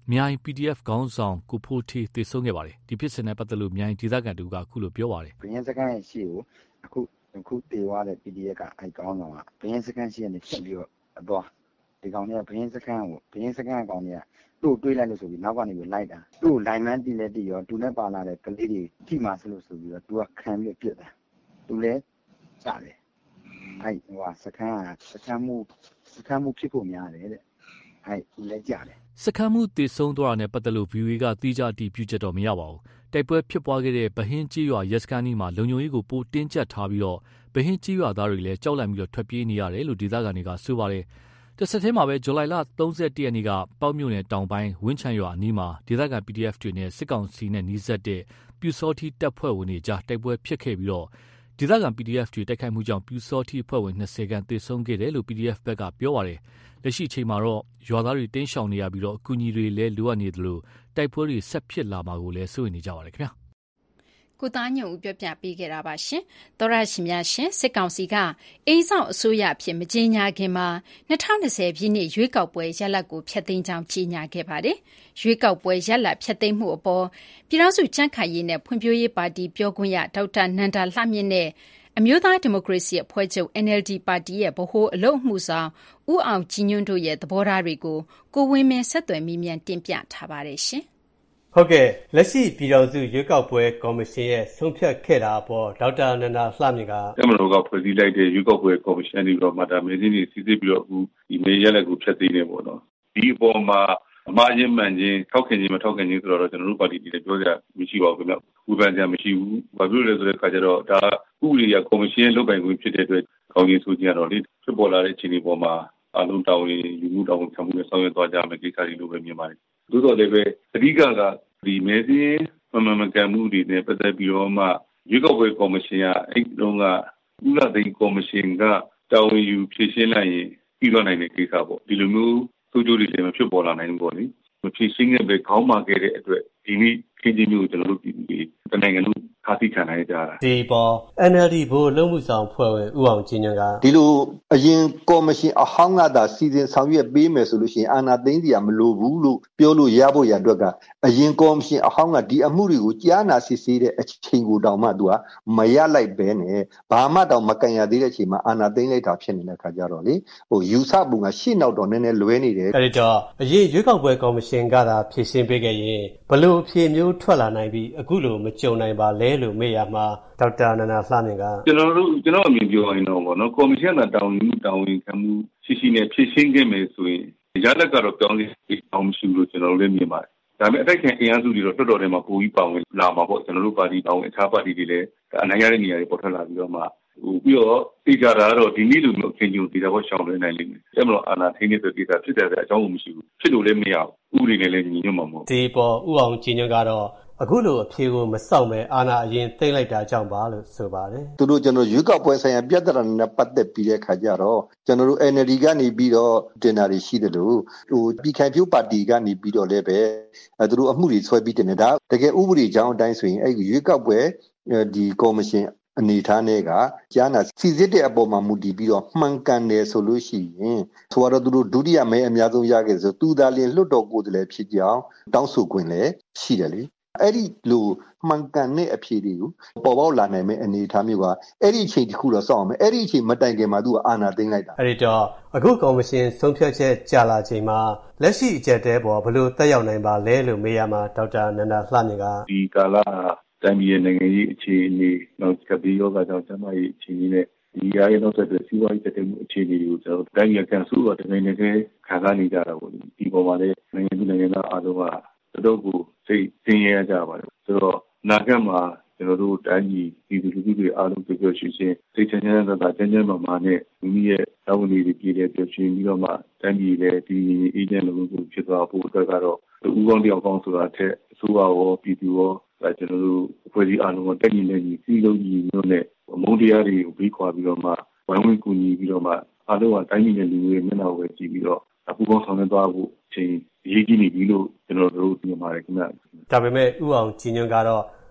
မြိုင် PDF ခေါင်းဆောင်ကိုဖိုးထေးသေဆုံးခဲ့ပါတယ်ဒီဖြစ်စဉ်နဲ့ပတ်သက်လို့မြိုင်ဒေသခံတို့ကအခုလိုပြောပါတယ်ဘင်းစကန်ရှိကိုအခုတေသွားတဲ့ PDF ကအဲကောင်းဆောင်ကဘင်းစကန်ရှိကနေဖြတ်ပြီးတော့အသွားဒီကောင်တွေကဘင်းစကန်ကောင်တွေကသူ့တွေးလိုက်လို့ဆိုပြီးနောက်ကနေပြီးလိုက်တာသူ့လိုင်းမန်းတီလက်တီရောသူနဲ့ပါလာတဲ့ကလေးတွေထိမှဆလို့ဆိုပြီးတော့သူကခံပြီးပြစ်တာသူလည်းစတယ်အဲဟိုစခန်းမှုဖြစ်ဖို့များတယ်တဲ့အဲသူလည်းကြတယ်စခန်းမှုသေဆုံးသွားတာနဲ့ပတ်သက်လို့ VOA ကသီးခြားအတည်ပြုချက်တော့မရပါဘူးတိုက်ပွဲဖြစ်ပွားခဲ့တဲ့ဗဟင်းကြီးရွာရဲစခန်းကြီးမှာလုံခြုံရေးကိုပိုတင်းကျပ်ထားပြီးတော့ဗဟင်းကြီးရွာသားတွေလည်းကြောက်လန့်ပြီးတော့ထွက်ပြေးနေရတယ်လို့ဒေသခံတွေကဆိုပါတယ်တစ်ဆက်တည်းမှာပဲဇူလိုင်လ31ရက်နေ့ကပေါ့မြို့နယ်တောင်ပိုင်းဝင်းချံရွာအနီးမှာဒေသခံ PDF တွေနဲ့စစ်ကောင်စီနဲ့နှီးစပ်တဲ့ပြူစောတိတပ်ဖွဲ့ဝင်တွေကြားတိုက်ပွဲဖြစ်ခဲ့ပြီးတော့ဒေသခံ PDF တွေတိုက်ခိုက်မှုကြောင့်ပြူစောတိအဖွဲ့ဝင်20ခန့်သေဆုံးခဲ့တယ်လို့ PDF ဘက်ကပြောပါတယ်လက်ရှိအချိန်မှာတော့ရွာသားတွေတင်းရှောင်နေရပြီးတော့အကူအညီတွေလည်းလိုအပ်နေတယ်လို့တိုက်ပွဲတွေဆက်ဖြစ်လာမှာကိုလည်းစိုးရိမ်နေကြပါတယ်ခင်ဗျာကိုသားညုံဦးပြောပြပေးခဲ့တာပါရှင်သောရရှိများရှင်စစ်ကောင်စီကအိမ်ဆောင်အစိုးရအဖြစ်မကြေညာခင်မှာ2020ပြည့်နှစ်ရွေးကောက်ပွဲရလဒ်ကိုဖျက်သိမ်းကြောင်းကြေညာခဲ့ပါတယ်ရွေးကောက်ပွဲရလဒ်ဖျက်သိမ်းမှုအပေါ်ပြည်ထောင်စုကြံ့ခိုင်ရေးနဲ့ဖွံ့ဖြိုးရေးပါတီပြောခွင့်ရဒေါက်တာနန္ဒာလှမြင့်နဲ့အမျိုးသားဒီမိုကရေစီအဖွဲ့ချုပ် NLD ပါတီရဲ့ဗဟိုအလုပ်အမှုဆောင်ဦးအောင်ကြည်ညွန့်တို့ရဲ့သဘောထားတွေကိုကိုဝင်းမင်းဆက်သွယ်မိမြန်တင်ပြထားပါတယ်ရှင်ဟုတ်ကဲ့လက်ရှိပြည်တော်စုရွေးကောက်ပွဲကော်မရှင်ရဲ့ဆုံးဖြတ်ခဲ့တာပေါ်ဒေါက်တာနန္ဒာလှမြင့်ကတမလို့ကဖွဲ့စည်းလိုက်တဲ့ရွေးကောက်ပွဲကော်မရှင်တွေတော့မှဒါမေးစင်းတွေစီစစ်ပြီးတော့အခုဒီမေးရလက်ကိုဖျက်သိမ်းနေပေါ့နော်ဒီအပေါ်မှာအမှားချင်းမှန်ချင်းထောက်ခင်ချင်းမထောက်ခင်ချင်းဆိုတော့ကျွန်တော်တို့ပါတီတွေလည်းပြောကြမရှိပါဘူးခင်ဗျဝေဖန်ကြမရှိဘူးဘာဖြစ်လို့လဲဆိုတဲ့အခါကျတော့ဒါဥပဒေရကော်မရှင်လုပ်ပိုင်ခွင့်ဖြစ်တဲ့အတွက်ကောင်းကြီးဆိုကြတော့လေဖြစ်ပေါ်လာတဲ့အခြေအနေပေါ်မှာအလုံးတောင်းရင်ယူမှုတောင်းခံမှုနဲ့ဆောင်ရွက်သွားကြမယ်ကိစ္စတွေလိုပဲမြင်ပါတယ်သို့တော်လည်းပဲအဓိကဒီမဲစင်းမကန်မှုတွေနဲ့ပတ်သက်ပြီးတော့မှရွေးကောက်ပွဲကော်မရှင်ကအဲ့တုန်းကဥလာသိန်းကော်မရှင်ကတာဝန်ယူဖြည့်ရှင်းလိုက်ရင်ပြီးသွားနိုင်တဲ့ကိစ္စပေါ့ဒီလိုမျိုးစိုးကျိုးတွေလည်းမဖြစ်ပေါ်လာနိုင်ဘူးပေါ့လေမဖြည့်ရှင်းခဲ့ပဲခေါင်းမာခဲ့တဲ့အတွက်ဒီနေ့ခင်းချင်းမျိုးကျွန်တော်တို့ပြည်သူတွေတနိုင်ငံလုံးခါးသိခံနိုင်ကြတာဒီပေါ် NLD ဘို့လုံးမှုဆောင်ဖွဲ့ဝင်ဦးအောင်ကျင်းကဒီလိုအရင်ကော်မရှင်အဟောင်းကသာစီစဉ်ဆောင်ရွက်ပေးမယ်ဆိုလို့ရှိရင်အာဏာသိမ်းစရာမလိုဘူးလို့ပြောလို့ရဖို့ရအတွက်ကအရင်ကော်မရှင်အဟောင်းကဒီအမှုတွေကိုကြားနာစစ်ဆေးတဲ့အချိန်ကိုတောင်မှသူကမရလိုက်ပဲနဲ့ဘာမှတောင်မကန်ရသေးတဲ့အချိန်မှာအာဏာသိမ်းလိုက်တာဖြစ်နေတဲ့ခါကြတော့လေယူဆပုံကရှေ့နောက်တော့နည်းနည်းလွဲနေတယ်အဲ့တော့အရင်ရွေးကောက်ပွဲကော်မရှင်ကသာဖြည့်ရှင်းပေးခဲ့ရင်ဘလို့အဖြေမျိုးထွက်လာနိုင်ပြီးအခုလိုမကြုံနိုင်ပါလဲလို့မေးရမှာဒေါက်တာနန္ဒာလှမြင့်ကကျွန်တော်အမြင်ပြောရင်တော့ဗောနော်ကော်မရှင်ကတာဝန်ခံမှုရှိနဲ့ဖြည့်ရှင်းခဲ့မယ်ဆိုရင်ရလဒ်ကတော့ပြောင်းလဲအောင်မရှိဘူးလို့ကျွန်တော်လည်းမြင်ပါတယ်ဒါပေမဲ့အတိုက်ခံအင်အားစုတွေတော့တော်တော်လေးမှပိုပြီးပါဝင်လာမှာပေါ့ကျွန်တော်တို့ပါတီပါဝင်အခြားပါတီတွေလည်းအနိုင်ရတဲ့နေရာတွေပေါ်ထွက်လာပြီးတော့မှပြီးတော့သိကြတာကတော့ဒီနေ့လိုမျိုးအချင်းချင်းဒီတော့ရှောင်းလွှဲနိုင်လိမ့်မယ်အဲ့မလို့အာဏာထိန်းနေတဲ့ကိစ္စဖြစ်တဲ့အကြောင်းကိုမရှိဘူးဖြစ်လို့လည်းမရဘူးဥပဒေနဲ့လည်းညီညွတ်မှာမဟုတ်ဒီပေါ်ဥအောင်ကျင်းညွန့်ကတော့အခုလိုအဖြေကိုမစောင့်မဲ့အာဏာအရင်သိမ့်လိုက်တာကြောင့်ပါလို့ဆိုပါတယ်သူတို့ကျွန်တော်ရွေးကောက်ပွဲဆိုင်ရာပြဿနာနဲ့ပတ်သက်ပြီးတဲ့ခါကျတော့ကျွန်တော်တို့ NLD ကနေပြီးတော့တင်တာတွေရှိတယ်လို့ပြည်ခိုင်ဖြိုးပါတီကနေပြီးတော့လည်းပဲသူတို့အမှုတွေဆွဲပြီးတင်တယ်ဒါတကယ်ဥပဒေကြောင်းအတိုင်းဆိုရင်အဲ့ရွေးကောက်ပွဲဒီကော်မရှင်အနေထားနဲ့ကကြားနာစီစစ်တဲ့အပေါ်မှာမူတည်ပြီးတော့မှန်ကန်တယ်ဆိုလို့ရှိရင်ဆိုတော့သူတို့ဒုတိယမဲအများဆုံးရခဲ့ဆိုသူသာလျှင်လွတ်တော်ကိုယ်တည်းဖြစ်ကြောင်းတောင်းဆိုခွင့်လည်းရှိတယ်လေအဲ့ဒီလိုမှန်ကန်တဲ့အဖြေတွေကိုပေါ်ပေါက်လာနိုင်မယ့်အနေအထားမျိုးကအဲ့ဒီအချိန်တစ်ခုတော့စောင့်အောင်မယ်အဲ့ဒီအချိန်မတိုင်ခင်မှာသူကအာဏာသိမ်းလိုက်တာအဲ့ဒီတော့အခုကော်မရှင်ဆုံးဖြတ်ချက်ကြာလာချိန်မှာလက်ရှိအကြက်တဲပေါ်ဘယ်လိုတက်ရောက်နိုင်ပါလဲလို့မေးရမှာဒေါက်တာနန္ဒာလှမြင့်ကဒီကာလတိုင်းပြည်နိုင်ငံရေးအခြေအနေနောက်ကပ်ပြီးယောဂကြောင့်ကျန်းမာရေးအခြေအနေနဲ့ဒီအားရနောက်ဆက်တွဲစီးပွားရေးတက်တဲ့အခြေအနေတွေကိုကျွန်တော်တိုင်းပြည်ကန်ဆူတော့တကယ်တကယ်ခံစားနေကြတာပေါ့ဒီပေါ်မှာလည်းနိုင်ငံသားအားလုံးကတော်ကိုစိတ်ဆင်းရဲကြပါတယ်ဆိုတော့နာဂတ်မှာကျွန်တော်တို့တိုင်းပြည်ဒီလူထုတွေအားလုံးပြောပြောရှင်းရှင်းစိတ်ချမ်းသာသာကျန်းကျန်းမာမာနဲ့မိမိရဲ့တာဝန်တွေပြည်တဲ့ပြောရှင်းပြီးတော့မှတိုင်းပြည်လည်းဒီအေဂျင့်လူထုဖြစ်သွားဖို့အတွက်ကတော့ဥပဒေတယောက်ကောင်းဆိုတာထက်အစိုးရရောပြည်သူရောကျွန်တော်တို့အဖွဲ့အစည်းအားလုံးကတက်ညီနေညီစီးလုံးညီမျိုးနဲ့အမုန်းတရားတွေကိုပြီးခွာပြီးတော့မှဝိုင်းဝန်းကူညီပြီးတော့မှအားလုံးကတိုင်းပြည်နဲ့လူတွေမျက်နှာဝယ်ကြည့်ပြီးတော့ပူးပေါင်းဆောင်ရွက်သွားဖို့အချိန်ရေးကြီးနေပြီလို့ကျွန်တော်တို့မြင်ပါတယ်ခင်ဗျဒါပေမဲ့ဥအောင်ကြည်ညွန့်ကတော့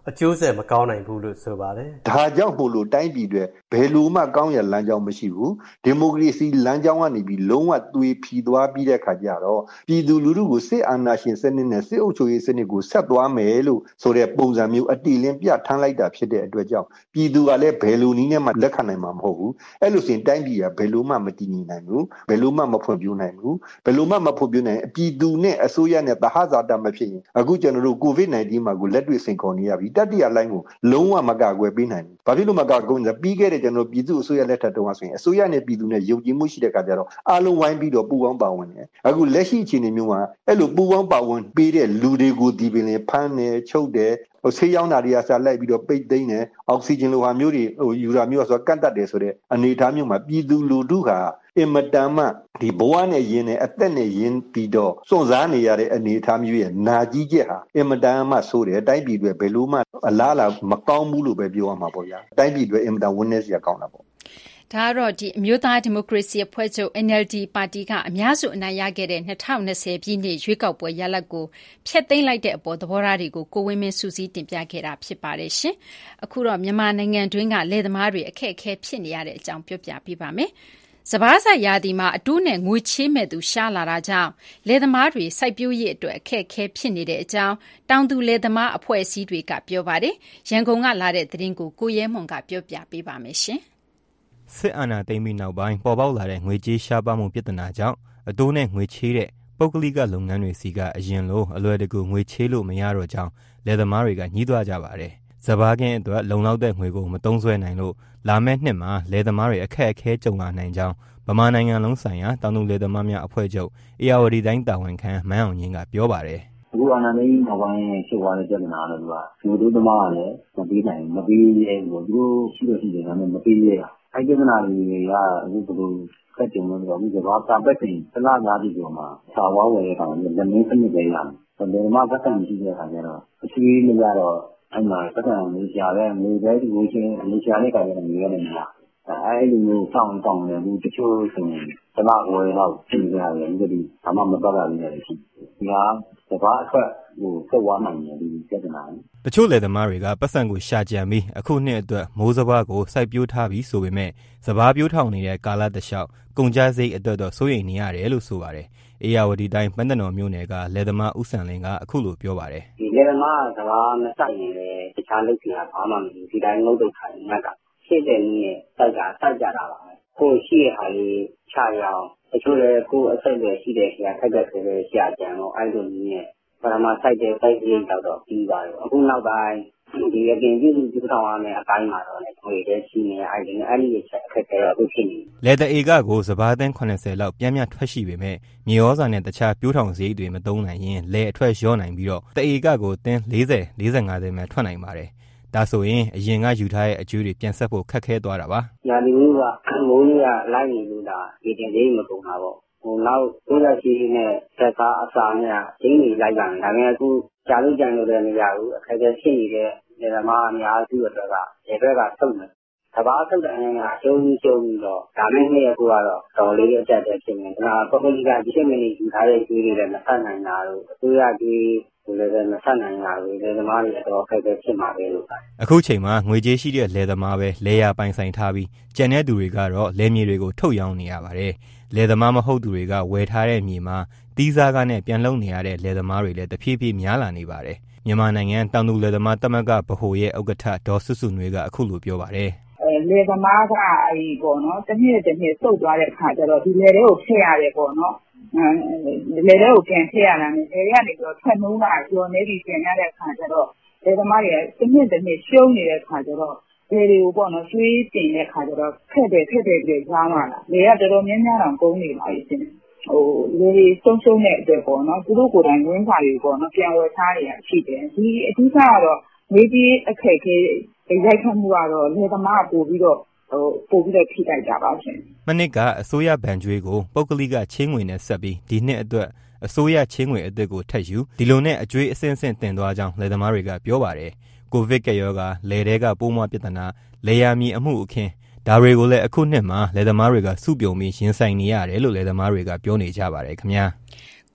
အကျိုးဆက်မကောင်းနိုင်ဘူးလို့ဆိုပါတယ်။ဒါကြောင့်မို့လို့တိုင်းပြည်တွေဘယ်လိုမှကောင်းရလမ်းကြောင်းမရှိဘူး။ဒီမိုကရေစီလမ်းကြောင်းကနေပြီးလုံးဝသွေဖီသွားပြီးတဲ့ခါကျတော့ပြည်သူလူထုကိုစစ်အာဏာရှင်စနစ်နဲ့စစ်အုပ်ချုပ်ရေးစနစ်ကိုဆက်သွားမယ်လို့ဆိုတဲ့ပုံစံမျိုးအတိအလင်းပြထမ်းလိုက်တာဖြစ်တဲ့အတွက်ကြောင့်ပြည်သူကလည်းဘယ်လိုနည်းနဲ့မှလက်ခံနိုင်မှာမဟုတ်ဘူး။အဲ့လိုဆိုရင်တိုင်းပြည်ကဘယ်လိုမှမတည်ငြိမ်နိုင်ဘူး။ဘယ်လိုမှမဖွံ့ဖြိုးနိုင်ဘူး။ဘယ်လိုမှမဖွံ့ဖြိုးနိုင်ပြည်သူနဲ့အစိုးရနဲ့သဟဇာတမဖြစ်ရင်အခုကျွန်တော်တို့ COVID-19 မှာကိုလက်တွေ့စိန်ခေါ်နေရပြီတတိယလိုင်းကိုလုံးဝမကာကွယ်ပေးနိုင်ဘူး။ဘာဖြစ်လို့မကာကွယ်လဲပြီးခဲ့တဲ့ကျွန်တော်ပြည်သူအစိုးရလက်ထက်တုန်းကဆိုရင်အစိုးရနဲ့ပြည်သူနဲ့ယုံကြည်မှုရှိတဲ့အခါကျတော့အားလုံးဝိုင်းပြီးတော့ပူးပေါင်းပါဝင်တယ်။အခုလက်ရှိအခြေအနေမျိုးမှာအဲ့လိုပူးပေါင်းပါဝင်ပေးတဲ့လူတွေကိုဒီပင်လင်ဖမ်းတယ်ချုပ်တယ်ဆေးရောင်းတာတွေကစားလိုက်ပြီးတော့ပိတ်သိမ်းတယ်အောက်ဆီဂျင်လိုဟာမျိုးတွေယူတာမျိုးဆိုတော့ကန့်တတ်တယ်ဆိုတဲ့အနေအထားမျိုးမှာပြည်သူလူထုဟာအင်မတန်မှဒီဘဝနဲ့ယင်းနဲ့အသက်နဲ့ယင်းပြီးတော့စွန့်စားနေရတဲ့အနေအထားမျိုးရဲ့နာကြီးချက်ဟာအင်မတန်မှဆိုတယ်တိုင်းပြည်တွေဘယ်လိုမှအလားအလာမကောင်းဘူးလို့ပဲပြောရမှာပေါ့ဗျာတိုင်းပြည်တွေအင်မတန်ဝန်းနေစရာကောင်းတာပေါ့ဒါကတော့အမျိုးသားဒီမိုကရေစီအဖွဲ့ချုပ် NLD ပါတီကအများစုအနိုင်ရခဲ့တဲ့2020ပြည်နှစ်ရွေးကောက်ပွဲရလဒ်ကိုဖျက်သိမ်းလိုက်တဲ့အပေါ်သဘောထားတွေကိုကိုဝင်းမင်းစုစည်းတင်ပြခဲ့တာဖြစ်ပါတယ်ရှင်။အခုတော့မြန်မာနိုင်ငံတွင်းကလယ်သမားတွေအခက်အခဲဖြစ်နေရတဲ့အကြောင်းပြောပြပေးပါမယ်။စပါးစိုက်ရာသီမှာအတိုးနဲ့ငွေချေးမဲ့သူရှားလာတာကြောင့်လယ်သမားတွေစိုက်ပျိုးရေးအတွက်အခက်အခဲဖြစ်နေတဲ့အကြောင်းတောင်သူလယ်သမားအဖွဲ့အစည်းတွေကပြောပါတယ်။ရန်ကုန်ကလာတဲ့သတင်းကိုကိုရဲမွန်ကပြောပြပေးပါမယ်ရှင်။စစ်အာဏာသိမ်းပြီးနောက်ပိုင်းပေါ်ပေါက်လာတဲ့ငွေကြေးရှားပါးမှုပြဿနာကြောင့်အတိုးနဲ့ငွေချေးတဲ့ပုဂ္ဂလိကလုပ်ငန်းတွေစီကအရင်လိုအလွယ်တကူငွေချေးလို့မရတော့ကြောင်းလယ်သမားတွေကညှိသွားကြပါတယ်။စပါးခင်းအတွက်လုံလောက်တဲ့ငွေကိုမသုံးစွဲနိုင်လို့လာမယ့်နှစ်မှာလယ်သမားတွေအခက်အခဲကြုံလာနိုင်ကြောင်းဗမာနိုင်ငံလုံးဆိုင်ရာတောင်သူလယ်သမားများအဖွဲ့ချုပ်အေရဝတီတိုင်းတာဝန်ခံမန်းအောင်ကြီးကပြောပါတယ်။အခုအာဏာသိမ်းနောက်ပိုင်းဖြစ်သွားတဲ့ပြဿနာတော့သူကလူတို့သမားလည်းမပေးနိုင်မပေးရဲဘူးသူတို့ရှိလို့ရှိတယ်ဒါပေမဲ့မပေးရဲတာအဲ့ဒီပြဿနာတွေကအခုဘယ်လိုကတ်ကြုံလို့ဆိုတော့ဒီကဘာတာပက်တင်သလားသားဒီပေါ်မှာစာဝါဝယ်ရတာလည်းလက်မင်းစနစ်ပဲရတယ်။ဒီမှာပတ်စံရှိတဲ့အခါကျတော့အချွေးမရတော့အဲ့မှာပတ်စံလေးရှာပဲငွေပဲဒီကိုချင်းလေးရှာတဲ့ခါကျတော့ငွေရတယ်မလား။အဲ့ဒီမျိုးစောင့်တယ်ဒီတချို့ဆိုရင်သလားဝယ်တော့ပြင်ရတယ်ဒီဘာမှမပတ်တာလည်းရှိ။ဒီဟာစပါးအတွက်ဆက်ဝါနိုင်တယ်ဒီပြဿနာ။တချို့လယ်သမားတွေကပတ်စံကိုရှာကြံပြီးအခုနှစ်အတွက်မိုးစပါးကိုစိုက်ပျိုးထားပြီးဆိုပေမဲ့စပါးပျိုးထောင်နေတဲ့ကာလတစ်လျှောက်ကုန်ကျစရိတ်အတွက်တော့စိုးရိမ်နေရတယ်လို့ဆိုပါတယ်။အေရဝတီတိုင်းပန်းတနော်မြို့နယ်ကလယ်သမားဦးစံလင်းကအခုလိုပြောပါတယ်။ဒီလယ်သမားကစပါးမစိုက်ရင်လည်းတခြားလုပ်ကြတာဘာမှမလုပ်ဒီတိုင်းငုတ်တုတ်ထိုင်နေတာရှေ့တဲ့နည်းနဲ့စိုက်ကြတာပါပဲ။ကိုရှိရဟာလေးချရအောင်တချို့လည်းကိုအဆက်တွေရှိတဲ့ဆရာထိုက်တဲ့ဆိုလည်းရှာကြံတော့အဲ့လိုနည်းနဲ့ပရမစိုက်တဲ့စိုက်ကြီးတော့ပြီးပါတော့အခုနောက်ပိုင်းဒီအပြင်ပြည်သူ့ထောင်ရမယ်အတိုင်းမှာတော့လည်းငွေတွေရှိနေအဲ့ဒီချက်အခက်အခဲတော့အခုဖြစ်နေလယ်တဧကကိုစပါးသန်း80လောက်ပြန်ထွက်ရှိပေမဲ့မြေဩဇာနဲ့တခြားပြိုးထောင်စရိတ်တွေမသုံးနိုင်ရင်လယ်အထွက်လျော့နိုင်ပြီးတော့တဧကကိုသန်း40-45သိန်းပဲထွက်နိုင်ပါတယ်။ဒါဆိုရင်အရင်ကယူထားတဲ့အကျိုးတွေပြန်ဆက်ဖို့ခက်ခဲသွားတာပါ။ညာဒီမျိုးကမိုးကြီးကလိုက်နေလို့ဒါဒီတင်လေးမကုန်တာပေါ့။နောက်ကိုရရှိနဲ့သက်သာအစာနဲ့ရင်းနေလိုက်ရတယ်ဒါပေမဲ့အခုကြာလို့ကြံလို့လည်းမရဘူးအခက်အခဲဖြစ်နေတဲ့လယ်သမားအများစုအတွက်ကလယ်ဘက်ကထုတ်မယ်စပါးထုတ်တဲ့အနေနဲ့ရှုံးပြီးတော့ဒါမဲ့နေ့ကူကတော့တော်လေးအကျက်တဲ့ဖြစ်နေဒါပုဂ္ဂလိကဒီချက်မင်းယူထားတဲ့ကျွေးတွေလည်းမဆက်နိုင်တာလို့အစိုးရကျွေးလည်းမဆက်နိုင်တာလို့လယ်သမားတွေတော့အခက်အခဲဖြစ်မှာပဲလို့အခုချိန်မှာငွေကြေးရှိတဲ့လယ်သမားပဲလယ်ယာပိုင်ဆိုင်ထားပြီးကျန်တဲ့သူတွေကတော့လယ်မြေတွေကိုထုတ်ရောင်းနေရပါတယ်လယ်သမားမဟုတ်သူတွေကဝယ်ထားတဲ့မြေမှာတီးစားကားနဲ့ပြန်လုံနေရတဲ့လယ်သမားတွေလည်းတဖြည်းဖြည်းများလာနေပါတယ်မြန်မာနိုင်ငံတောင်သူလယ်သမားသမဂ္ဂဗဟိုရဲ့ဥက္ကဋ္ဌဒေါ်စုစုနွေးကအခုလိုပြောပါတယ်လယ်သမားကပေါ့နော်တစ်နှစ်စုပ်သွားတဲ့အခါကျတော့ဒီလယ်တွေကိုဖျက်ရတယ်ပေါ့နော်လယ်တွေကိုပြန်ဖျက်ရတာနဲ့လယ်တွေကနေပြီးတော့ထွက်နှုံးတာကျော်နေပြီးပြန်ရတဲ့အခါကျတော့လယ်သမားတွေတစ်နှစ်ရှုံးနေတဲ့အခါကျတော့လယ်တွေကိုပေါ့နော်ကျွေးတင်တဲ့အခါကျတော့ဖက်တယ်ပြီးကြားမှာလားလယ်ကတော်တော်များများတော့ကုန်နေပါပြီရှင်လေဆုံးတဲ့အတွက်ပေါ့နော်သူတို့ကိုယ်တိုင်ဝင်းစာတွေပေါ့နော်ပြန်ဝယ်ထားရရှိတယ်ဒီအဓိကကတော့ငွေကြီးအခက်အခဲရိုက်ခတ်မှုကတော့လယ်သမားပို့ပြီးတော့ထိတိုက်ကြပါရှင်မနစ်ကအစိုးရဗန်ကျွေးကိုပုဂ္ဂလိကချင်းငွေနဲ့ဆက်ပြီးဒီနှစ်အတွက်အစိုးရချင်းငွေအသစ်ကိုထပ်ယူဒီလိုနဲ့အကျွေးအဆင့်တင်သွားကြောင်းလယ်သမားတွေကပြောပါတယ်ကိုဗစ်ကရောဂါလယ်တဲကပိုးမွှားပြဿနာလယ်ယာမြေအမှုအခင်းဒါတွေကိုလည်းအခုနှစ်မှာလယ်သမားတွေကစုပြုံပြီးရင်ဆိုင်နေရတယ်လို့လယ်သမားတွေကပြောနေကြပါတယ်ခင်ဗျာ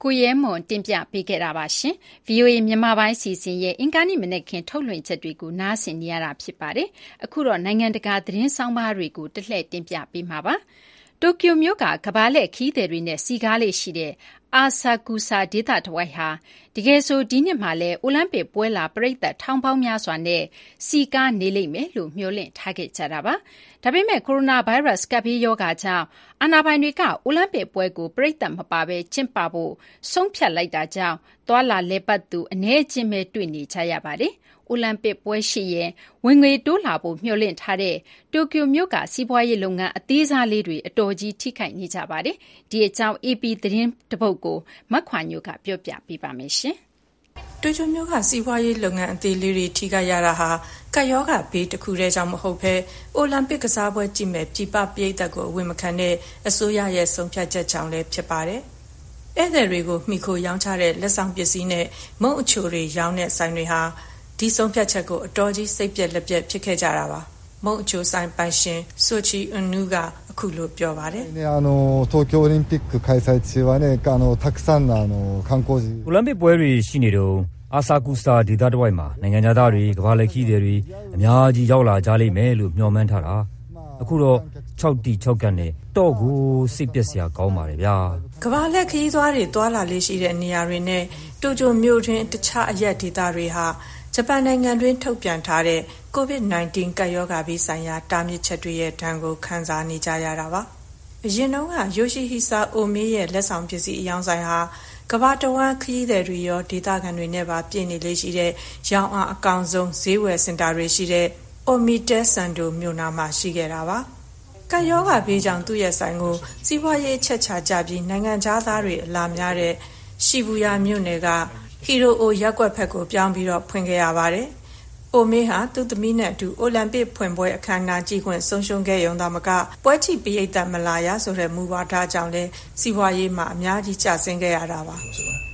ကိုရဲမွန်တင်ပြပေးခဲ့တာပါရှင် VOA မြန်မာပိုင်းစီစဉ်ရဲ့အင်္ဂါနေ့မနေ့ခင်ထုတ်လွှင့်ချက်တွေကိုနားဆင်နေရတာဖြစ်ပါတယ်အခုတော့နိုင်ငံတကာသတင်းဆောင်ပါတွေကိုတလှည့်တင်ပြပေးမှာပါတိုကျိုမြို့ကကမ္ဘာလှည့်ခီးသည်တွေနဲ့စီကားလေးရှိတဲ့အာဆာကူဆာဒေသတဝိုက်ဟာတကယ်ဆိုဒီနှစ်မှာလဲအိုလံပစ်ပွဲလာပရိသတ်ထောင်ပေါင်းများစွာနဲ့စီကားနေလိမ့်မယ်လို့မျှော်လင့်ထားခဲ့ကြတာပါဒါပေမဲ့ကိုရိုနာဗိုင်းရပ်စ်ကပ်ဘေးရောဂါကြောင့်အာဏာပိုင်တွေကအိုလံပစ်ပွဲကိုပရိသတ်မပါဘဲကျင်းပဖို့ဆုံးဖြတ်လိုက်တာကြောင့်သွာလာလဲပတ်သူအ ਨੇ ချင်းပဲတွေ့နေကြရပါတယ်အိုလံပစ်ပွဲရှိရင်ဝင်ငွေတိုးလာဖို့မျှော်လင့်ထားတဲ့တိုကျိုမြို့ကစီးပွားရေးလုပ်ငန်းအသေးစားလေးတွေအတော်ကြီးထိခိုက်နေကြပါတယ်ဒီအကြောင်း AP သတင်းတပုတ်ကိုမခွာညိုကပြောပြပေးပါမယ်ရှင်တိုကျိုမြို့ကစီးပွားရေးလုပ်ငန်းအသေးလေးတွေထိခိုက်ရတာဟာကပ်ရောဂါဘေးတစ်ခုတည်းကြောင့်မဟုတ်ဘဲအိုလံပစ်ကစားပွဲကြည့်မဲ့ပြည်ပပရိသတ်ကိုအဝင်မခံတဲ့အစိုးရရဲ့ဆုံးဖြတ်ချက်ကြောင့်လည်းဖြစ်ပါတယ်ဧည့်သည်တွေကိုမှီခိုရောင်းချတဲ့လက်ဆောင်ပစ္စည်းနဲ့မုံအချိုတွေရောင်းတဲ့ဆိုင်တွေဟာဒီဆုံးဖြတ်ချက်ကိုအတော်ကြီးစိတ်ပြက်လက်ပြက်ဖြစ်ခဲ့ကြတာပါမုံအချိုဆိုင်ပိုင်ရှင်ဆိုချီအန်နူကအခုလိုပြောပါတယ်東京オリンピック開催中はねたくさんの観光地အိုလံပစ်ပွဲတွေရှိနေတော့အာဆာကူဆာဒေသတဝိုက်မှာနိုင်ငံသားတွေကမ္ဘာလက်ခီးတွေအများကြီးရောက်လာကြလိမ့်မယ်လို့မျှော်မှန်းထားတာအခုတော့6တီ6ကတ်နဲ့တော့ကိုစိတ်ပျက်စရာကောင်းပါတယ်ဗျာကမ္ဘာလက်ခီးသွားတွေတွာလာလေးရှိတဲ့နေရာတွေနဲ့တိုကျိုမြို့တွင်တခြားအရက်ဒေသတွေဟာဂျပန်နိုင်ငံတွင်ထုတ်ပြန်ထားတဲ့ COVID-19 ကပ်ရောဂါဘေးဆိုင်ရာတားမြစ်ချက်တွေရဲ့ဒဏ်ကိုခံစားနေကြရတာပါအရင်တုန်းကယိုရှိဟီဆာအိုမေရဲ့လက်ဆောင်ပစ္စည်းအယောင်ဆိုင်ဟာကမ္ဘာတဝန်းခရီးသည်တွေရောဒေသခံတွေနဲ့ပါပြည့်နေလေးရှိတဲ့ရောင်းအားအကောင်ဆုံးဈေးဝယ်စင်တာတွေရှိတဲ့အိုမီတဲဆန်ဒိုမြို့နာမှာရှိခဲ့တာပါကပ်ရောဂါဘေးကြောင့်သူ့ရဲ့ဆိုင်ကိုစီးပွားရေးချက်ချကြပြီးနိုင်ငံသားတွေအလာများတဲ့ရှီဘူယာမြို့နယ်ကဟီရိုအိုရက်ကွက်ဖက်ကိုပြောင်းပြီးတော့ဖွင့်ခဲ့ရပါတယ်။အိုမေဟာသူ့သမီးနဲ့အတူအိုလံပစ်ဖွင့်ပွဲအခမ်းအနားကြည့်ခွင့်ဆုံးရှုံးခဲ့ရုံသာမကပွဲကြည့်ပရိသတ်မလာရဆိုတဲ့မူဝါဒကြောင့်လည်းစီးပွားရေးမှာအများကြီးကျဆင်းခဲ့ရတာပါ။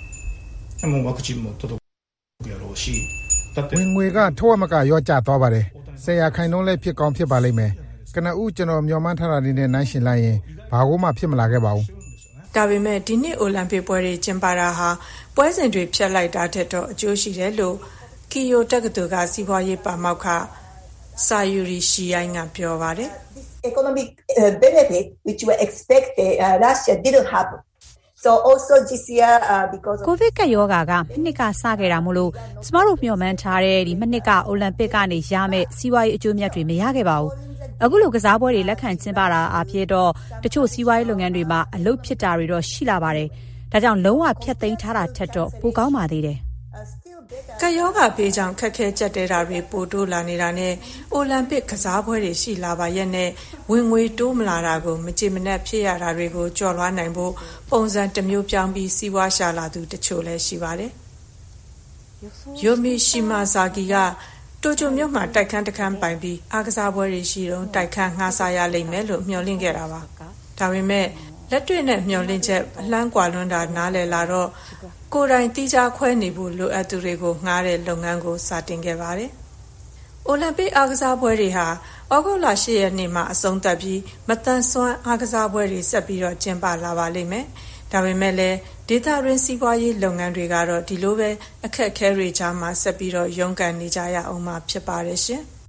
ဝင်ငွေကထဝက်မကရောကျသွားပါတယ်။10%လည်းဖြစ်ကောင်းဖြစ်ပါလိမ့်မယ်။ကနဦးကျွန်တော်မျှော်မှန်းထားတာနဲ့နှိုင်းယှဉ်လိုက်ရင်ဘာကိုမှဖြစ်မလာခဲ့ပါဘူး။ဒါပေမဲ့ဒီနှစ်အိုလံပစ်ပွဲတွေကျင်းပတာဟာပွဲစဉ်တွေဖျက်လိုက်တာတဲ့တော့အကျိုးရှိတယ်လို့ကီယိုတက္ကသိုလ်ကစီးပွားရေးပါမောက္ခစာယူရီရှီယိုင်းကပြောပါတယ်။ economic benefit which were expected last year didn't happen. So also this year because of COVID ကရောဂါကနှစ်ကစခဲ့တာမို့လို့ကျမတို့မျှော်မှန်းထားတဲ့ဒီနှစ်ကအိုလံပစ်ကနေရမယ့်စီးပွားရေးအကျိုးမြတ်တွေမရခဲ့ပါဘူး။အခုလိုကစားပွဲတွေလက်ခံကျင်းပတာအဖြစ်တော့တချို့စီးပွားရေးလုပ်ငန်းတွေမှာအလုပ်ဖြစ်တာတွေတော့ရှိလာပါတယ်။ဒါကြောင့်လုံးဝဖျက်သိမ်းထားတာထက်တော့ပိုကောင်းပါသေးတယ်။ကရောဂါဘေးကြောင့်ခက်ခဲကြက်တဲတာတွေပိုတိုးလာနေတာနဲ့အိုလံပစ်ကစားပွဲတွေရှိလာပါရဲ့နဲ့ဝင်ငွေတိုးမလာတာကိုမကြည်မနက်ဖြစ်ရတာတွေကိုကြော်လွှားနိုင်ဖို့ပုံစံတစ်မျိုးပြောင်းပြီးစီးပွားရှာလာသူတချို့လည်းရှိပါတယ်။ယိုမီရှီမာဇာဂီကတိုကျိုမြို့မှာတိုက်ခန်းတစ်ခန်းပိုင်ပြီးအားကစားပွဲတွေရှိတော့တိုက်ခန်းငှားစားရလိမ့်မယ်လို့မျှော်လင့်ခဲ့တာပါ။ဒါပေမဲ့လက်တွေ့နဲ့မျှော်လင့်ချက်အလှမ်းကွာလွန်းတာနားလည်လာတော့ကိုယ်တိုင်တီးခြားခွဲနေဖို့လိုအပ်သူတွေကိုငှားတဲ့လုပ်ငန်းကိုစတင်ခဲ့ပါတယ်။အိုလံပစ်အားကစားပွဲတွေဟာဩဂုတ်လ10ရက်နေ့မှာအဆုံးသတ်ပြီးမတန်ဆွမ်းအားကစားပွဲတွေဆက်ပြီးတော့ကျင်းပလာပါလိမ့်မယ်။ဒါပေမဲ့လည်းဒေသရင်းစီးပွားရေးလုပ်ငန်းတွေကတော့ဒီလိုပဲအခက်အခဲတွေကြားမှာဆက်ပြီးတော့ရုန်းကန်နေကြရအောင်မှာဖြစ်ပါတယ်ရှင်။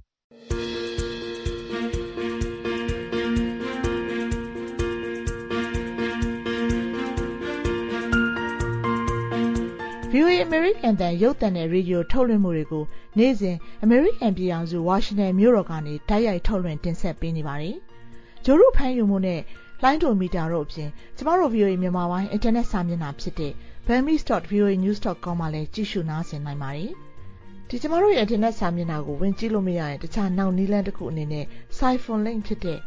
VOA American တန်ရုပ်သံနဲ့ရေဒီယိုထုတ်လွှင့်မှုတွေကိုနေ့စဉ် American ပြည်ထောင်စု Washington မြို့တော်ကနေတိုက်ရိုက်ထုတ်လွှင့်တင်ဆက်ပေးနေပါတယ်။ဂျိုရုဖမ်းယူမှုနဲ့လိုင်းဒိုမီတာတို့အပြင်ကျမတို့ VOA မြန်မာပိုင်းအင်တာနက်စာမျက်နှာဖြစ်တဲ့ burmese.voanews.com မှာလည်းကြည့်ရှုနားဆင်နိုင်ပါတယ်။ဒီကျမတို့ရဲ့အင်တာနက်စာမျက်နှာကိုဝင်ကြည့်လို့မရရင်တခြားနောက်နည်းလမ်းတစ်ခုအနေနဲ့ Siphon link ဖြစ်တဲ့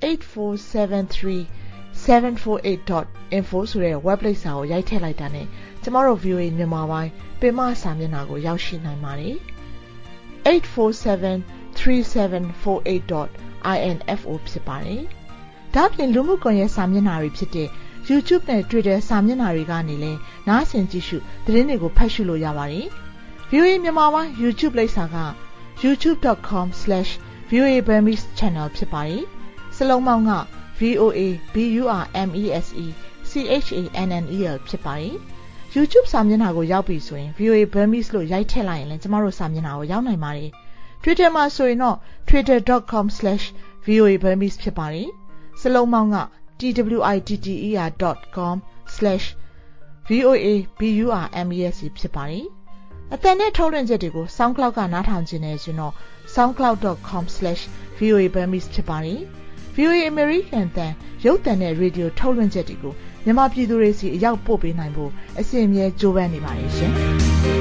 8473748.info ဆိုတဲ့ web လိပ်စာကိုရိုက်ထည့်လိုက်တာနဲ့ကျမတို့ VOA မြန်မာပိုင်းပင်မစာမျက်နှာကိုရောက်ရှိနိုင်ပါတယ်။ 8473748.info ဖြစ်ပါတယ်။ဒါ့အပြင်လူမှုကွန်ရက်စာမျက်နှာတွေဖြစ်တဲ့ YouTube နဲ့ Twitter စာမျက်နှာတွေကနေလည်းနားဆင်ကြည့်ရှုသတင်းတွေကိုဖတ်ရှုလို့ရပါတယ်။ VOA မြန်မာပိုင်း YouTube လိပ်စာက youtube.com/VOA Burmese Channel ဖြစ်ပါတယ်။စလုံးပေါင်းက VOA BURMESE CHANNEL ဖြစ်ပါတယ်။ YouTube စာမျက်နှာကိုရောက်ပြီဆိုရင် VOA Burmese လို့ရိုက်ထည့်လိုက်ရင်လည်းကျမတို့စာမျက်နှာကိုရောက်နိုင်ပါတယ်။ Twitter မှာဆိုရင်တော့ twitter.com/VOA Burmese ဖြစ်ပါတယ်။စလုံးပေါင်းက twitter.com/VOA-BURMES ဖြစ်ပါတယ်။အသံနဲ့ထုတ်လွှင့်ချက်တွေကို SoundCloud ကနားထောင်ခြင်းနဲ့ဆိုတော့ soundcloud.com/VOA Burmese ဖြစ်ပါတယ်။ VOA American တန်ရုပ်သံနဲ့ရေဒီယိုထုတ်လွှင့်ချက်တွေကိုမြန်မာပြည်သူတွေစီအရောက်ပို့ပေးနိုင်ဖို့အစီအမြဲကြိုးပမ်းနေပါတယ်ရှင်။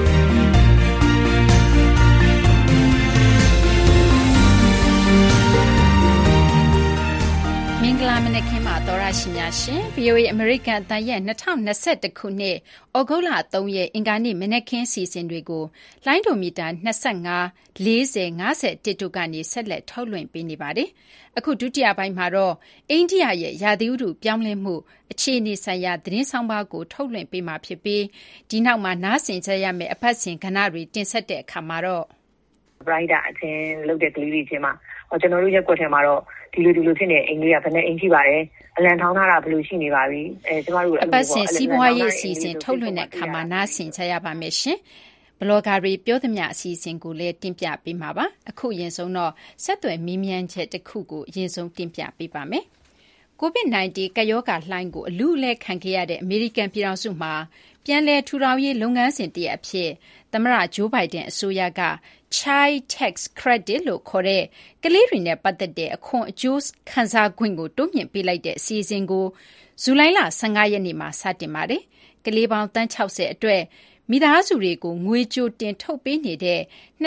မင်္ဂလာမနက်ခင်းပါသောရရှိများရှင် VOA American အသံရဲ့2021ခုနှစ်ဩဂုတ်လ3ရက်အင်္ဂါနေ့မနက်ခင်းစီစဉ်တွေကိုလိုင်းဒိုမီတာ25 40 51တို့ကနေဆက်လက်ထုတ်လွှင့်ပေးနေပါတယ်။အခုဒုတိယပိုင်းမှာတော့အိန္ဒိယရဲ့ရာသီဥတုပြောင်းလဲမှုအခြေအနေဆိုင်ရာသတင်းဆောင်ပါကိုထုတ်လွှင့်ပေးမှာဖြစ်ပြီးဒီနောက်မှာနားဆင်ကြရမယ့်အပတ်စဉ်ကဏ္ဍတွေတင်ဆက်တဲ့အခါမှာတော့ပရိုက်တာအချင်းလုပ်တဲ့ကလေးတွေချင်းမှာကျွန်တော်တို့ရက်ကွက်ထဲမှာတော့ဒီလိုဖြစ်နေအိမ်လေးကဘယ်နဲ့အိမ်ရှိပါတယ်အလံထောင်းထားတာဘယ်လိုရှိနေပါပြီကျမတို့အပတ်စဉ်စီးပွားရေးအစီအစဉ်ထုတ်လွှင့်တဲ့အခါမှာနားဆင်ကြရပါမယ်ရှင်ဘလော့ဂါတွေပြောသမျှအစီအစဉ်ကိုလည်းတင်ပြပေးမှာပါအခုအရင်ဆုံးတော့ဆက်သွယ်မေးမြန်းချက်တစ်ခုကိုအရင်ဆုံးတင်ပြပေးပါမယ်COVID-19 ကပ်ရောဂါလှိုင်းကိုအလူအလဲခံခဲ့ရတဲ့အမေရိကန်ပြည်ထောင်စုမှာပြန်လည်ထူထောင်ရေးလုပ်ငန်းစဉ်တရပ်အဖြစ်သမ္မတဂျိုးဘိုင်ဒန်အစိုးရက Child Tax Credit လို့ခေါ်တဲ့ကလေးတွေနဲ့ပတ်သက်တဲ့အခွန်အကျိုးခံစားခွင့်ကိုတိုးမြှင့်ပေးလိုက်တဲ့အစီအစဉ်ကိုဇူလိုင်လ15ရက်နေ့မှာစတင်ပါတယ်။ကလေးပေါင်းတန်း60အတွက်မိသားစုတွေကိုငွေကြိုတင်ထုတ်ပေးနေတဲ့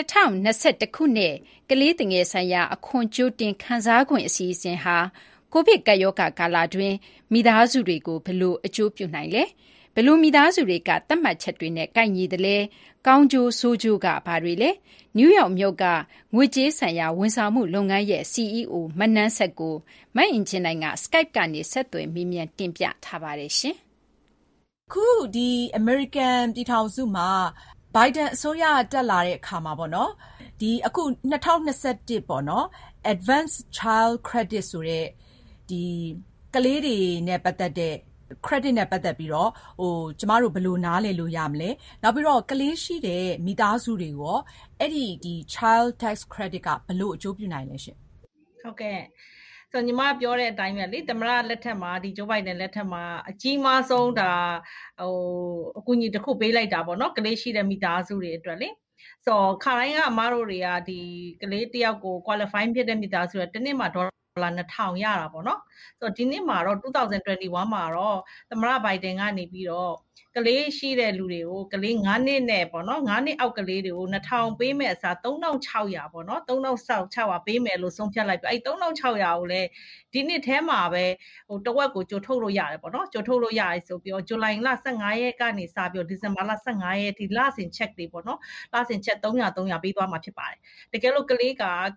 2021ခုနှစ်ကလေးသင်ငယ်ဆိုင်ရာအခွန်ကြိုတင်ခံစားခွင့်အစီအစဉ်ဟာကိုဗစ်ကပ်ရောဂါကာလတွင်မိသားစုတွေကိုဘယ်လိုအကျိုးပြုနိုင်လဲဘယ်လိုမိသားစုတွေကသတ်မှတ်ချက်တွေနဲ့ကိုက်ညီသလဲကောင်းကျိုးဆိုးကျိုးကဘာတွေလဲနယူးယောက်မြို့ကငွေကြေးဆိုင်ရာဝန်ဆောင်မှုလုပ်ငန်းရဲ့ CEO မနန်းဆက်ကိုမအင်ဂျင်နိုင်က Skype ကနေဆက်သွယ်မေးမြန်းတင်ပြထားပါတယ်ရှင်ခုဒီ American ပြည်ထောင်စုမှာ Biden အစိုးရတက်လာတဲ့အခါမှာပေါ့နော်ဒီအခု2021ပေါ့နော် Advanced Child Credit ဆိုတဲ့ဒီကလေးတွေနဲ့ပတ်သက်တဲ့ credit နဲ့ပတ်သက်ပြီးတော့ကျမတို့ဘယ်လိုနားလည်လို့ရမလဲနောက်ပြီးတော့ကလေးရှိတဲ့မိသားစုတွေရောအဲ့ဒီ child tax credit ကဘယ်လိုအကျိုးပြုနိုင်လဲရှင်ဟုတ်ကဲ့ဆိုညီမပြောတဲ့အတိုင်းပဲလေသမ္မတလက်ထက်မှာဒီဂျိုးဘိုင်ဒန်လက်ထက်မှာအကြီးမားဆုံးဒါအကူအညီတစ်ခုပေးလိုက်တာပေါ့နော်ကလေးရှိတဲ့မိသားစုတွေအတွက်လေဆိုခါတိုင်းကအမားတို့တွေကဒီကလေးတယောက်ကို qualify ဖြစ်တဲ့မိသားစုတွေတစ်နှစ်မှာ$2000ရတာပေါ့နော်ဆိုတော့ဒီနှစ်မှာတော့2021မှာတော့သမ္မတဘိုင်ဒန်ကနေပြီးတော့ကလေးရှိတဲ့လူတွေကိုကလေး9နှစ်နဲ့ပေါ့နော်9နှစ်အောက်ကလေးတွေကို2000ပေးမယ်အစား3600ပေါ့နော်3600ပေးမယ်လို့ဆုံးဖြတ်လိုက်ပြီအဲ့3600ကိုလည်းဒီနှစ်ထဲမှာပဲတဝက်ကိုကြိုထုတ်လို့ရတယ်ပေါ့နော်ကြိုထုတ်လို့ရတယ်ဆိုပြီးတော့ဇူလိုင်လ15ရက်ကနေစပြီးတော့ဒီဇင်ဘာလ15ရက်ထိလစဉ် check တွေပေါ့နော်လစဉ်ချက်300ပေးသွားမှာဖြစ်ပါတယ်တကယ်လို့ကလေး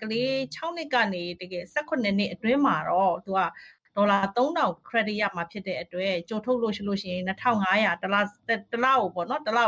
6နှစ်ကနေတကယ်18နှစ်အတွင်းမှာတော့သူကဒေါ်လာ3000 credit ရမှာဖြစ်တဲ့အတွက်ကြိုထုတ်လို့ရှိလို့ရှိရင်2500တလားကိုပေါ့နော်တလား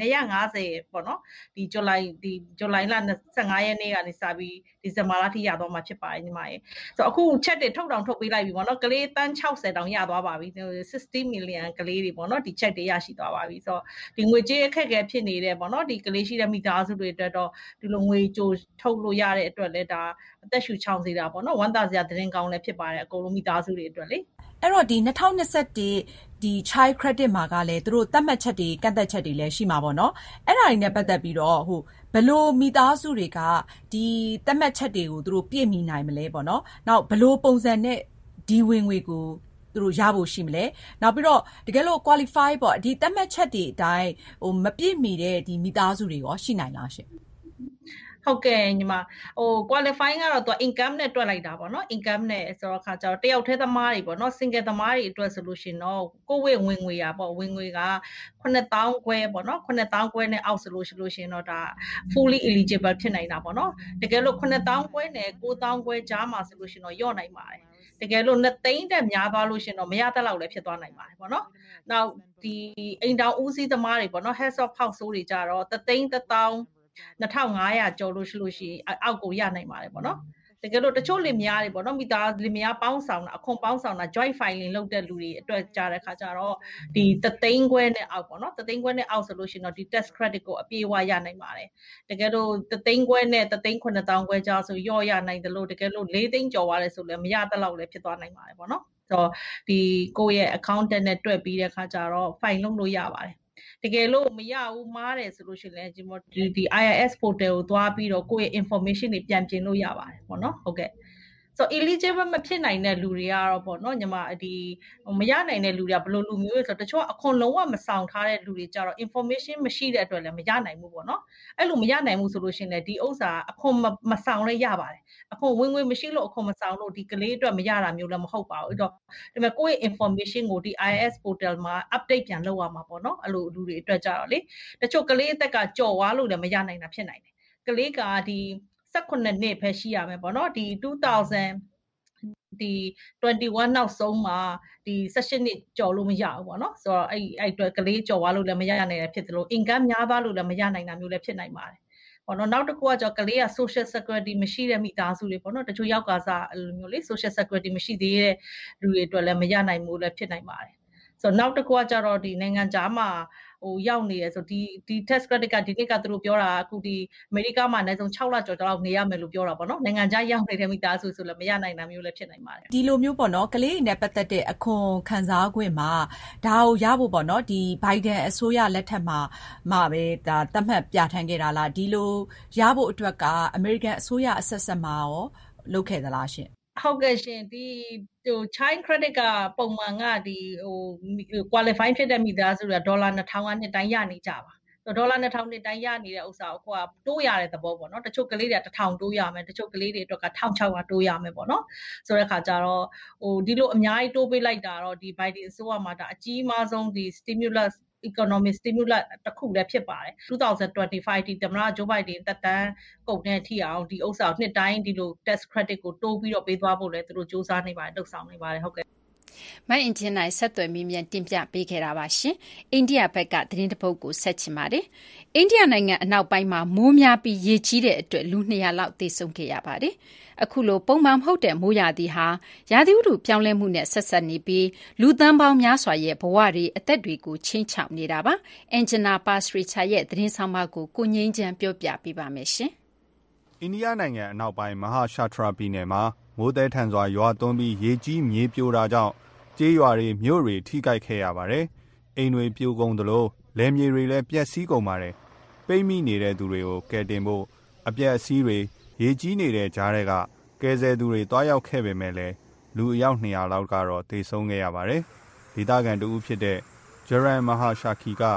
250ပေါ့နော်ဒီဇူလိုင်လ25ရက်နေ့ကနေစပြီးဒီဇင်ဘာလထိရသွားမှာဖြစ်ပါတယ်ညီမရေဆိုတော့အခုချက်တွေထုတ်ပေးလိုက်ပြီပေါ့နော်ကလေးတန်း60တောင်ရသွားပါပြီ60 million ကလေးတွေပေါ့နော်ဒီချက်တွေရရှိသွားပါပြီဆိုတော့ဒီငွေကြေးအခက်အခဲဖြစ်နေတဲ့ပေါ့နော်ဒီကလေးရှိတဲ့မိသားစုတွေအတွက်တော့ဒီလိုငွေကြိုထုတ်လို့ရတဲ့အတွက်လည်းဒါအသက်ရှူချောင်စေတာပေါ့နော်ဝမ်းသာစရာသတင်းကောင်းလည်းဖြစ်ပါတယ်အကုန်လုံးမိသားစုတွေအတွက်လေအဲ့တော့ဒီ2021ဒီ child credit မှာကလည်းသူတို့သတ်မှတ်ချက်တွေကန့်သက်ချက်တွေလည်းရှိမှာပေါ့နော်အဲ့ဒါတွေနဲ့ပတ်သက်ပြီးတော့ဘယ်လိုမိသားစုတွေကဒီသတ်မှတ်ချက်တွေကိုသူတို့ပြည့်မီနိုင်မလဲပေါ့နော်နောက်ဘယ်လိုပုံစံနဲ့ဒီဝင်ငွေကိုသူတို့ရဖို့ရှိမလဲနောက်ပြီးတော့တကယ်လို့ qualify ပေါ့ဒီသတ်မှတ်ချက်တွေအတိုင်းမပြည့်မီတဲ့ဒီမိသားစုတွေရောရှိနိုင်လားရှင်ဟုတ်ကဲ့ညီမqualifying ကတော့သူ income နဲ့တွက်လိုက်တာပေါ့နော် income နဲ့ဆိုတော့ခါကျတော့တယောက်တည်းသမားတွေပေါ့နော် single သမားတွေအတွက်ဆိုလို့ရှင်တော့ကိုယ့်ဝင်ငွေอ่ะပေါ့ဝင်ငွေက9000ခွဲပေါ့နော်9000ခွဲနဲ့အောက်ဆိုလို့ရှင်တော့ဒါ fully eligible ဖြစ်နိုင်တာပေါ့နော်တကယ်လို့9000ခွဲနဲ့9000ခွဲကြားမှာဆိုလို့ရှင်တော့ယော့နိုင်ပါတယ်တကယ်လို့2သိန်းတက်များသွားလို့ရှင်တော့မရတတ်လောက်လည်းဖြစ်သွားနိုင်ပါတယ်ပေါ့နော်နောက်ဒီအိမ်တောင်ဦးစီးသမားတွေပေါ့နော် heads of household တွေကြတော့3သိန်း1500ကျော်လို့ရှိလို့ရှိရင်အောက်ကိုရနိုင်ပါတယ်ပေါ့နော်တကယ်လို့တချို့လင်မယားတွေပေါ့နော်မိသားလင်မယားပေါင်းဆောင်တာအခွန်ပေါင်းဆောင်တာ joint filing လုပ်တဲ့လူတွေအတွက်ကြားတဲ့ခါကျတော့ဒီ3သိန်းခွဲနဲ့အောက်ပေါ့နော်3သိန်းခွဲနဲ့အောက်ဆိုလို့ရှိရင်တော့ဒီ tax credit ကိုအပြည့်အဝရနိုင်ပါတယ်တကယ်လို့3သိန်းခွဲနဲ့3သိန်း9,000ခွဲကြားဆိုရော့ရနိုင်တယ်လို့တကယ်လို့4သိန်းကျော်သွားတယ်ဆိုလည်းမရတဲ့လောက်လည်းဖြစ်သွားနိုင်ပါတယ်ပေါ့နော်ဆိုတော့ဒီကိုယ့်ရဲ့ accountant နဲ့တွက်ပြီးတဲ့ခါကျတော့ file လုပ်လို့ရပါတယ်တကယ်လို့မရဘူးမားတယ်ဆိုလို့ရှိရင်လည်းဒီ IRS portal ကိုသွားပြီးတော့ကိုယ့်ရဲ့ information တွေပြန်ပြင်လို့ရပါတယ်ပေါ့နော်ဟုတ်ကဲ့So eligible မဖြစ်နိုင်တဲ့လူတွေကတော့ပေါ့နော်ညီမဒီမရနိုင်တဲ့လူတွေကဘယ်လိုလူမျိုးလဲဆိုတော့တချို့အခွန်လုံးဝမဆောင်ထားတဲ့လူတွေကြတော့ information မရှိတဲ့အတွက်လည်းမရနိုင်ဘူးပေါ့နော်အဲ့လိုမရနိုင်ဘူးဆိုလို့ရှိရင်လည်းဒီဥစ္စာအခွန်မဆောင်လည်းရပါတယ်အခွန်ဝင်ငွေမရှိလို့အခွန်မဆောင်လို့ဒီကလေးအတွက်မရတာမျိုးလည်းမဟုတ်ပါဘူးအဲ့တော့ဒီမှာကိုယ့်ရဲ့ information ကိုဒီ IRS portal မှာ update ပြန်လုပ်ရမှာပေါ့နော်အဲ့လိုလူတွေအတွက်ကြတော့လေတချို့ကလေးအသက်ကကြော်သွားလို့လည်းမရနိုင်တာဖြစ်နိုင်တယ်ကလေးကဒီ18နှစ်ပဲရှိရမယ်ပေါ့နော်ဒီ2000ဒီ21နောက်ဆုံးမှာဒီ18နှစ်ကျော်လို့မရဘူးပေါ့နော်ဆိုတော့အဲ့အတွက်ကလေးကျော်သွားလို့လည်းမရနိုင်တယ်ဖြစ်တယ်လို့ income များသွားလို့လည်းမရနိုင်တာမျိုးလည်းဖြစ်နိုင်ပါတယ်ပေါ့နော်နောက်တစ်ခုကကြောကလေးက social security မရှိတဲ့မိသားစုတွေပေါ့နော်တချို့ယောက်ကစားအဲ့လိုမျိုးလေ social security မရှိသေးတဲ့လူတွေအတွက်လည်းမရနိုင်ဘူးလည်းဖြစ်နိုင်ပါတယ်ဆိုတော့နောက်တစ်ခုကကြတော့ဒီနိုင်ငံခြားမှာရောက်နေရဆိုဒီ tax credit ကဒီနှစ်ကသူတို့ပြောတာအခုဒီအမေရိကမှာအနည်းဆုံး6လကျော်လောက်နေရမယ်လို့ပြောတာပေါ့နော်နိုင်ငံခြားရောက်နေတဲ့မိသားစုဆိုလည်းမရနိုင်တာမျိုးလည်းဖြစ်နိုင်ပါတယ်ဒီလိုမျိုးပေါ့နော်ကလေးတွေနဲ့ပတ်သက်တဲ့အခွန်ခံစား권မှာဒါကိုရဖို့ပေါ့နော်ဒီ Biden အစိုးရလက်ထက်မှာပဲဒါသတ်မှတ်ပြဋ္ဌာန်းခဲ့တာလားဒီလိုရဖို့အတွက်က American အစိုးရအဆက်ဆက်မှာရောလုပ်ခဲ့သလားရှင်ဟုတ်ကဲ့ရှင်ဒီchild credit ကပုံမှန်ကဒီ qualify ဖြစ်တဲ့မိသားစုတွေကဒေါ်လာ2000ကနှစ်တိုင်းရနေကြပါဒေါ်လာ2000နှစ်တိုင်းရနေတဲ့ဥစ္စာကိုတိုးရတဲ့သဘောပေါ့နော်တချို့ကလေးတွေ1000တိုးရမယ်တချို့ကလေးတွေအတွက်က1600တိုးရမယ်ပေါ့နော်ဆိုတဲ့ခါကျတော့ဒီလိုအများကြီးတိုးပေးလိုက်တာတော့ဒီ Biden အစိုးရမှာဒါအကြီးမားဆုံးဒီ stimulus economic stimulus တစ်ခုလည်းဖြစ်ပါတယ်2025ဒီသမ္မတ Joe Biden တက်တန်းကုန်တဲ့အထိအောင်ဒီဥစ္စာနှစ်တိုင်းဒီလို tax credit ကိုတိုးပြီးတော့ပေးသွားဖို့လည်းသူတို့စူးစမ်းနေပါတယ်လှုပ်ဆောင်နေပါတယ်ဟုတ်ကဲ့မိုင်းအင်ဂျင်နိုင်ဆက်သွယ်မြင်းတင်ပြပေးခဲ့တာပါရှင်အိန္ဒိယဘက်ကသတင်းတစ်ပုဒ်ကိုဆက်ချင်ပါတယ်အိန္ဒိယနိုင်ငံအနောက်ပိုင်းမှာမိုးများပြီးရေကြီးတဲ့အတွက်လူ200လောက်သေဆုံးခဲ့ရပါတယ်အခုလိုပုံမှန်မဟုတ်တဲ့မိုးရာသီဟာရာသီဥတုပြောင်းလဲမှုနဲ့ဆက်ဆက်နေပြီးလူသန်းပေါင်းများစွာရဲ့ဘဝတွေအသက်တွေကိုချင်းချောက်နေတာပါအင်ဂျင်နာပါစရီချာရဲ့သတင်းဆောင်မကိုကိုငိမ့်ချမ်းပြောပြပေးပါမယ်ရှင်အိန္ဒိယနိုင်ငံအနောက်ပိုင်းမဟာရှာထရာပြည်နယ်မှာမိုးသည်ထန်စွာရွာသွန်းပြီးရေကြီးမြေပြိုတာကြောင့်ကျေးရွာတွေမြို့တွေထိခိုက်ခဲ့ရပါတယ်။အိမ်တွေပြိုကုန်သလိုလယ်မြေတွေလည်းပျက်စီးကုန်ပါတယ်။ပိတ်မိနေတဲ့သူတွေကိုကယ်တင်ဖို့အပျက်အစီးတွေရေကြီးနေတဲ့ကြားတွေကကယ်ဆယ်သူတွေတွားရောက်ခဲ့ပေမဲ့လည်းလူအယောက်200လောက်ကတော့သေဆုံးခဲ့ရပါတယ်။ဒေသခံတဦးဖြစ်တဲ့ဂျရန်မဟာရှာခီက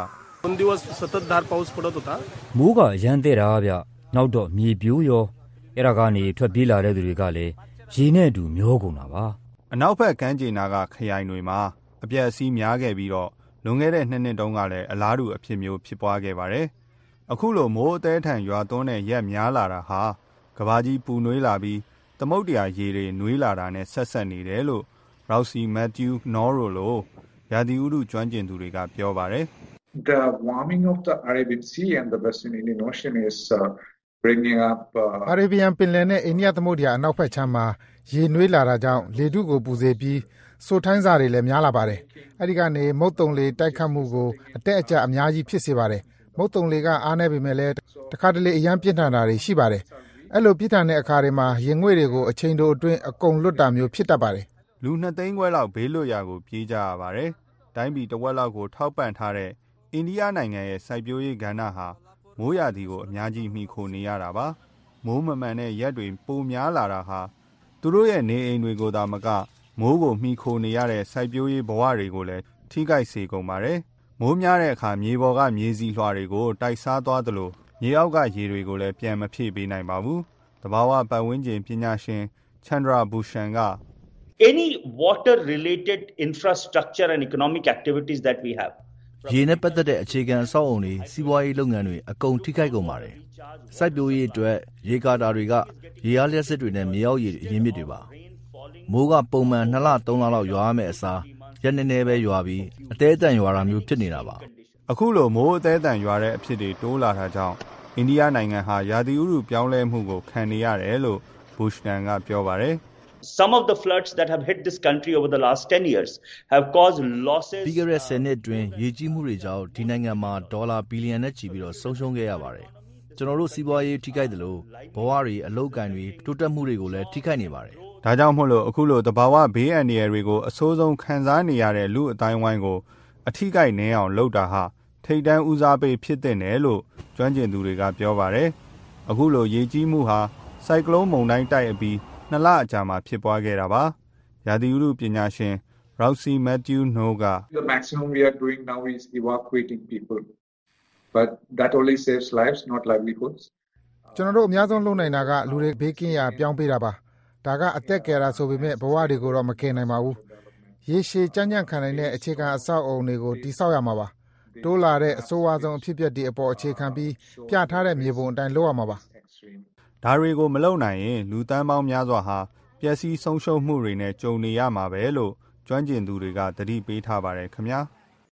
မိုးကအရန်တဲ့တာဗျနောက်တော့မြေပြိုးရောအဲ့ဒါကနေထွက်ပြေးလာတဲ့သူတွေကလည်းရေနဲ့အတူမျောကုန်တာပါအနောက်ဘက်ကမ်းခြေနာကခရိုင်တွေမှာအပျက်အစီးများခဲ့ပြီးတော့လွန်ခဲ့တဲ့2နှစ်တုန်းကလည်းအလားတူအဖြစ်မျိုးဖြစ်ပွားခဲ့ပါတယ်။အခုလိုမိုးအသေးထန်ရွာသွန်းတဲ့ရက်များလာတာဟာကဘာကြီးပူနွေးလာပြီးသမုဒ္ဒရာရေတွေနွေးလာတာနဲ့ဆက်ဆက်နေတယ်လို့ရော့စီမက်သျူးနော်ရိုလိုရာသီဥတုကျွမ်းကျင်သူတွေကပြောပါတယ်။ The warming of the Arabian Sea and the Western Indian Ocean is bringing up အာရေဗီယံပင်လယ်နဲ့အိန္ဒိယသမုဒ္ဒရာအနောက်ဘက်ခြမ်းမှာရေနွေးလာတာကြောင့်လေထုကိုပူစေပြီးစိုထိုင်းစာတွေလည်းများလာပါတယ်။အဲဒီကနေမုတ်တုံလေတိုက်ခတ်မှုကိုအတက်အကျအများကြီးဖြစ်စေပါတယ်။မုတ်တုံလေကအားနည်းပေမဲ့လည်းတခါတလေအရန်ပြင်းထန်တာတွေရှိပါတယ်။အဲ့လိုပြင်းထန်တဲ့အခါတွေမှာရင်ငွေ့တွေကိုအချိန်တိုအတွင်းအကုန်လွတ်တာမျိုးဖြစ်တတ်ပါတယ်။လူ2သိန်းခွဲလောက်ဘေးလွတ်ရာကိုပြေးကြရပါတယ်။တိုင်းပြည်တစ်ဝက်လောက်ကိုထောက်ပံ့ထားတဲ့အိန္ဒိယနိုင်ငံရဲ့စိုက်ပျိုးရေးကဏ္ဍဟာမိုးရာသီကိုအများကြီးမှီခိုနေရတာပါမိုးမမှန်တဲ့ရက်တွေပိုများလာတာဟာသူတို့ရဲ့နေအိမ်တွေကိုသာမကမိုးကိုမှီခိုနေရတဲ့စိုက်ပျိုးရေးဘဝတွေကိုလည်းထိခိုက်စေကုန်ပါတယ်မိုးများတဲ့အခါမြေပေါ်ကမြေစီလွှာတွေကိုတိုက်စားသွားသလိုမြေအောက်ကရေတွေကိုလည်းပြန်မဖြည့်ပေးနိုင်ပါဘူးတဘာဝပတ်ဝန်းကျင်ပညာရှင်ချန်ဒရာဘူရှန်က Any water related infrastructure and economic activities that we have ရေနဲ့ပတ်သက်တဲ့အခြေခံအဆောက်အုံတွေစီးပွားရေးလုပ်ငန်းတွေအကုန်ထိခိုက်ကုန်ပါတယ်။စိုက်ပျိုးရေးအတွက်ရေကာတာတွေကရေအားလျှပ်စစ်တွေနဲ့မြေအောက်ရေအရင်းမြစ်တွေပါ။မိုးကပုံမှန်2လ3လလောက်ရွာရမယ့်အစားရက်နေနေပဲရွာပြီးအသေးအတန်ရွာတာမျိုးဖြစ်နေတာပါ။အခုလိုမိုးအသေးအတန်ရွာတဲ့အဖြစ်တွေတိုးလာတာကြောင့်အိန္ဒိယနိုင်ငံဟာရာသီဥတုပြောင်းလဲမှုကိုခံနေရတယ်လို့ Bushnan ကပြောပါတယ်။ Some of the floods that have hit this country over the last 10 years have caused losses. ပြီးခဲ့တဲ့10နှစ်အတွင်းရေကြီးမှုတွေကြောင့်ဒီနိုင်ငံမှာဒေါ်လာဘီလီယံနဲ့ချီပြီးတော့ဆုံးရှုံးခဲ့ရပါတယ်။ကျွန်တော်တို့စီးပွားရေးထိခိုက်တယ်လို့ဘဝတွေအလုပ်ကိုင်တွေတိုးတက်မှုတွေကိုလည်းထိခိုက်နေပါတယ်။ဒါကြောင့်မို့လို့အခုလိုတဘာဝဘေးအန္တရာယ်တွေကိုအဆိုးဆုံးခံစားနေရတဲ့လူအတိုင်းဝိုင်းကိုအထိခိုက်နည်းအောင်လုပ်တာဟာထိပ်တန်းဦးစားပေးဖြစ်တဲ့နယ်လို့ကျွမ်းကျင်သူတွေကပြောပါတယ်။အခုလိုရေကြီးမှုဟာဆိုင်ကလုန်းမုန်တိုင်းတိုက်အပြီး2လအကြာမှာဖြစ်ပွားခဲ့တာပါ။ရာသီဥတုပညာရှင် Roxy Matthew No က The maximum we are doing now is evacuating people. But that only saves lives, not livelihoods. ကျွန်တော်တို့အများဆုံးလုပ်နိုင်တာကလူတွေဘေးကင်းရာပြောင်းပေးတာပါ။ဒါကအသက်ကယ်တာဆိုပေမဲ့ဘဝတွေကိုတော့မကယ်နိုင်ပါဘူး။ရေရှည်ကြမ်းကြမ်းခံနိုင်တဲ့အခြေခံအဆောက်အအုံတွေကိုတည်ဆောက်ရမှာပါ။တိုးလာတဲ့အဆိုးဝါးဆုံးအဖြစ်အပျက်တွေအပေါ်အခြေခံပြီးပြထားတဲ့မြေပုံအတိုင်းလုပ်ရမှာပါ။ဒါတွေကိုမလုပ်နိုင်ရင်လူတန်းပေါင်းများစွာဟာပျက်စီးဆုံးရှုံးမှုတွေနဲ့ကြုံနေရမှာပဲလို့ကျွမ်းကျင်သူတွေကသတိပေးထားပါတယ်ခင်ဗျာ။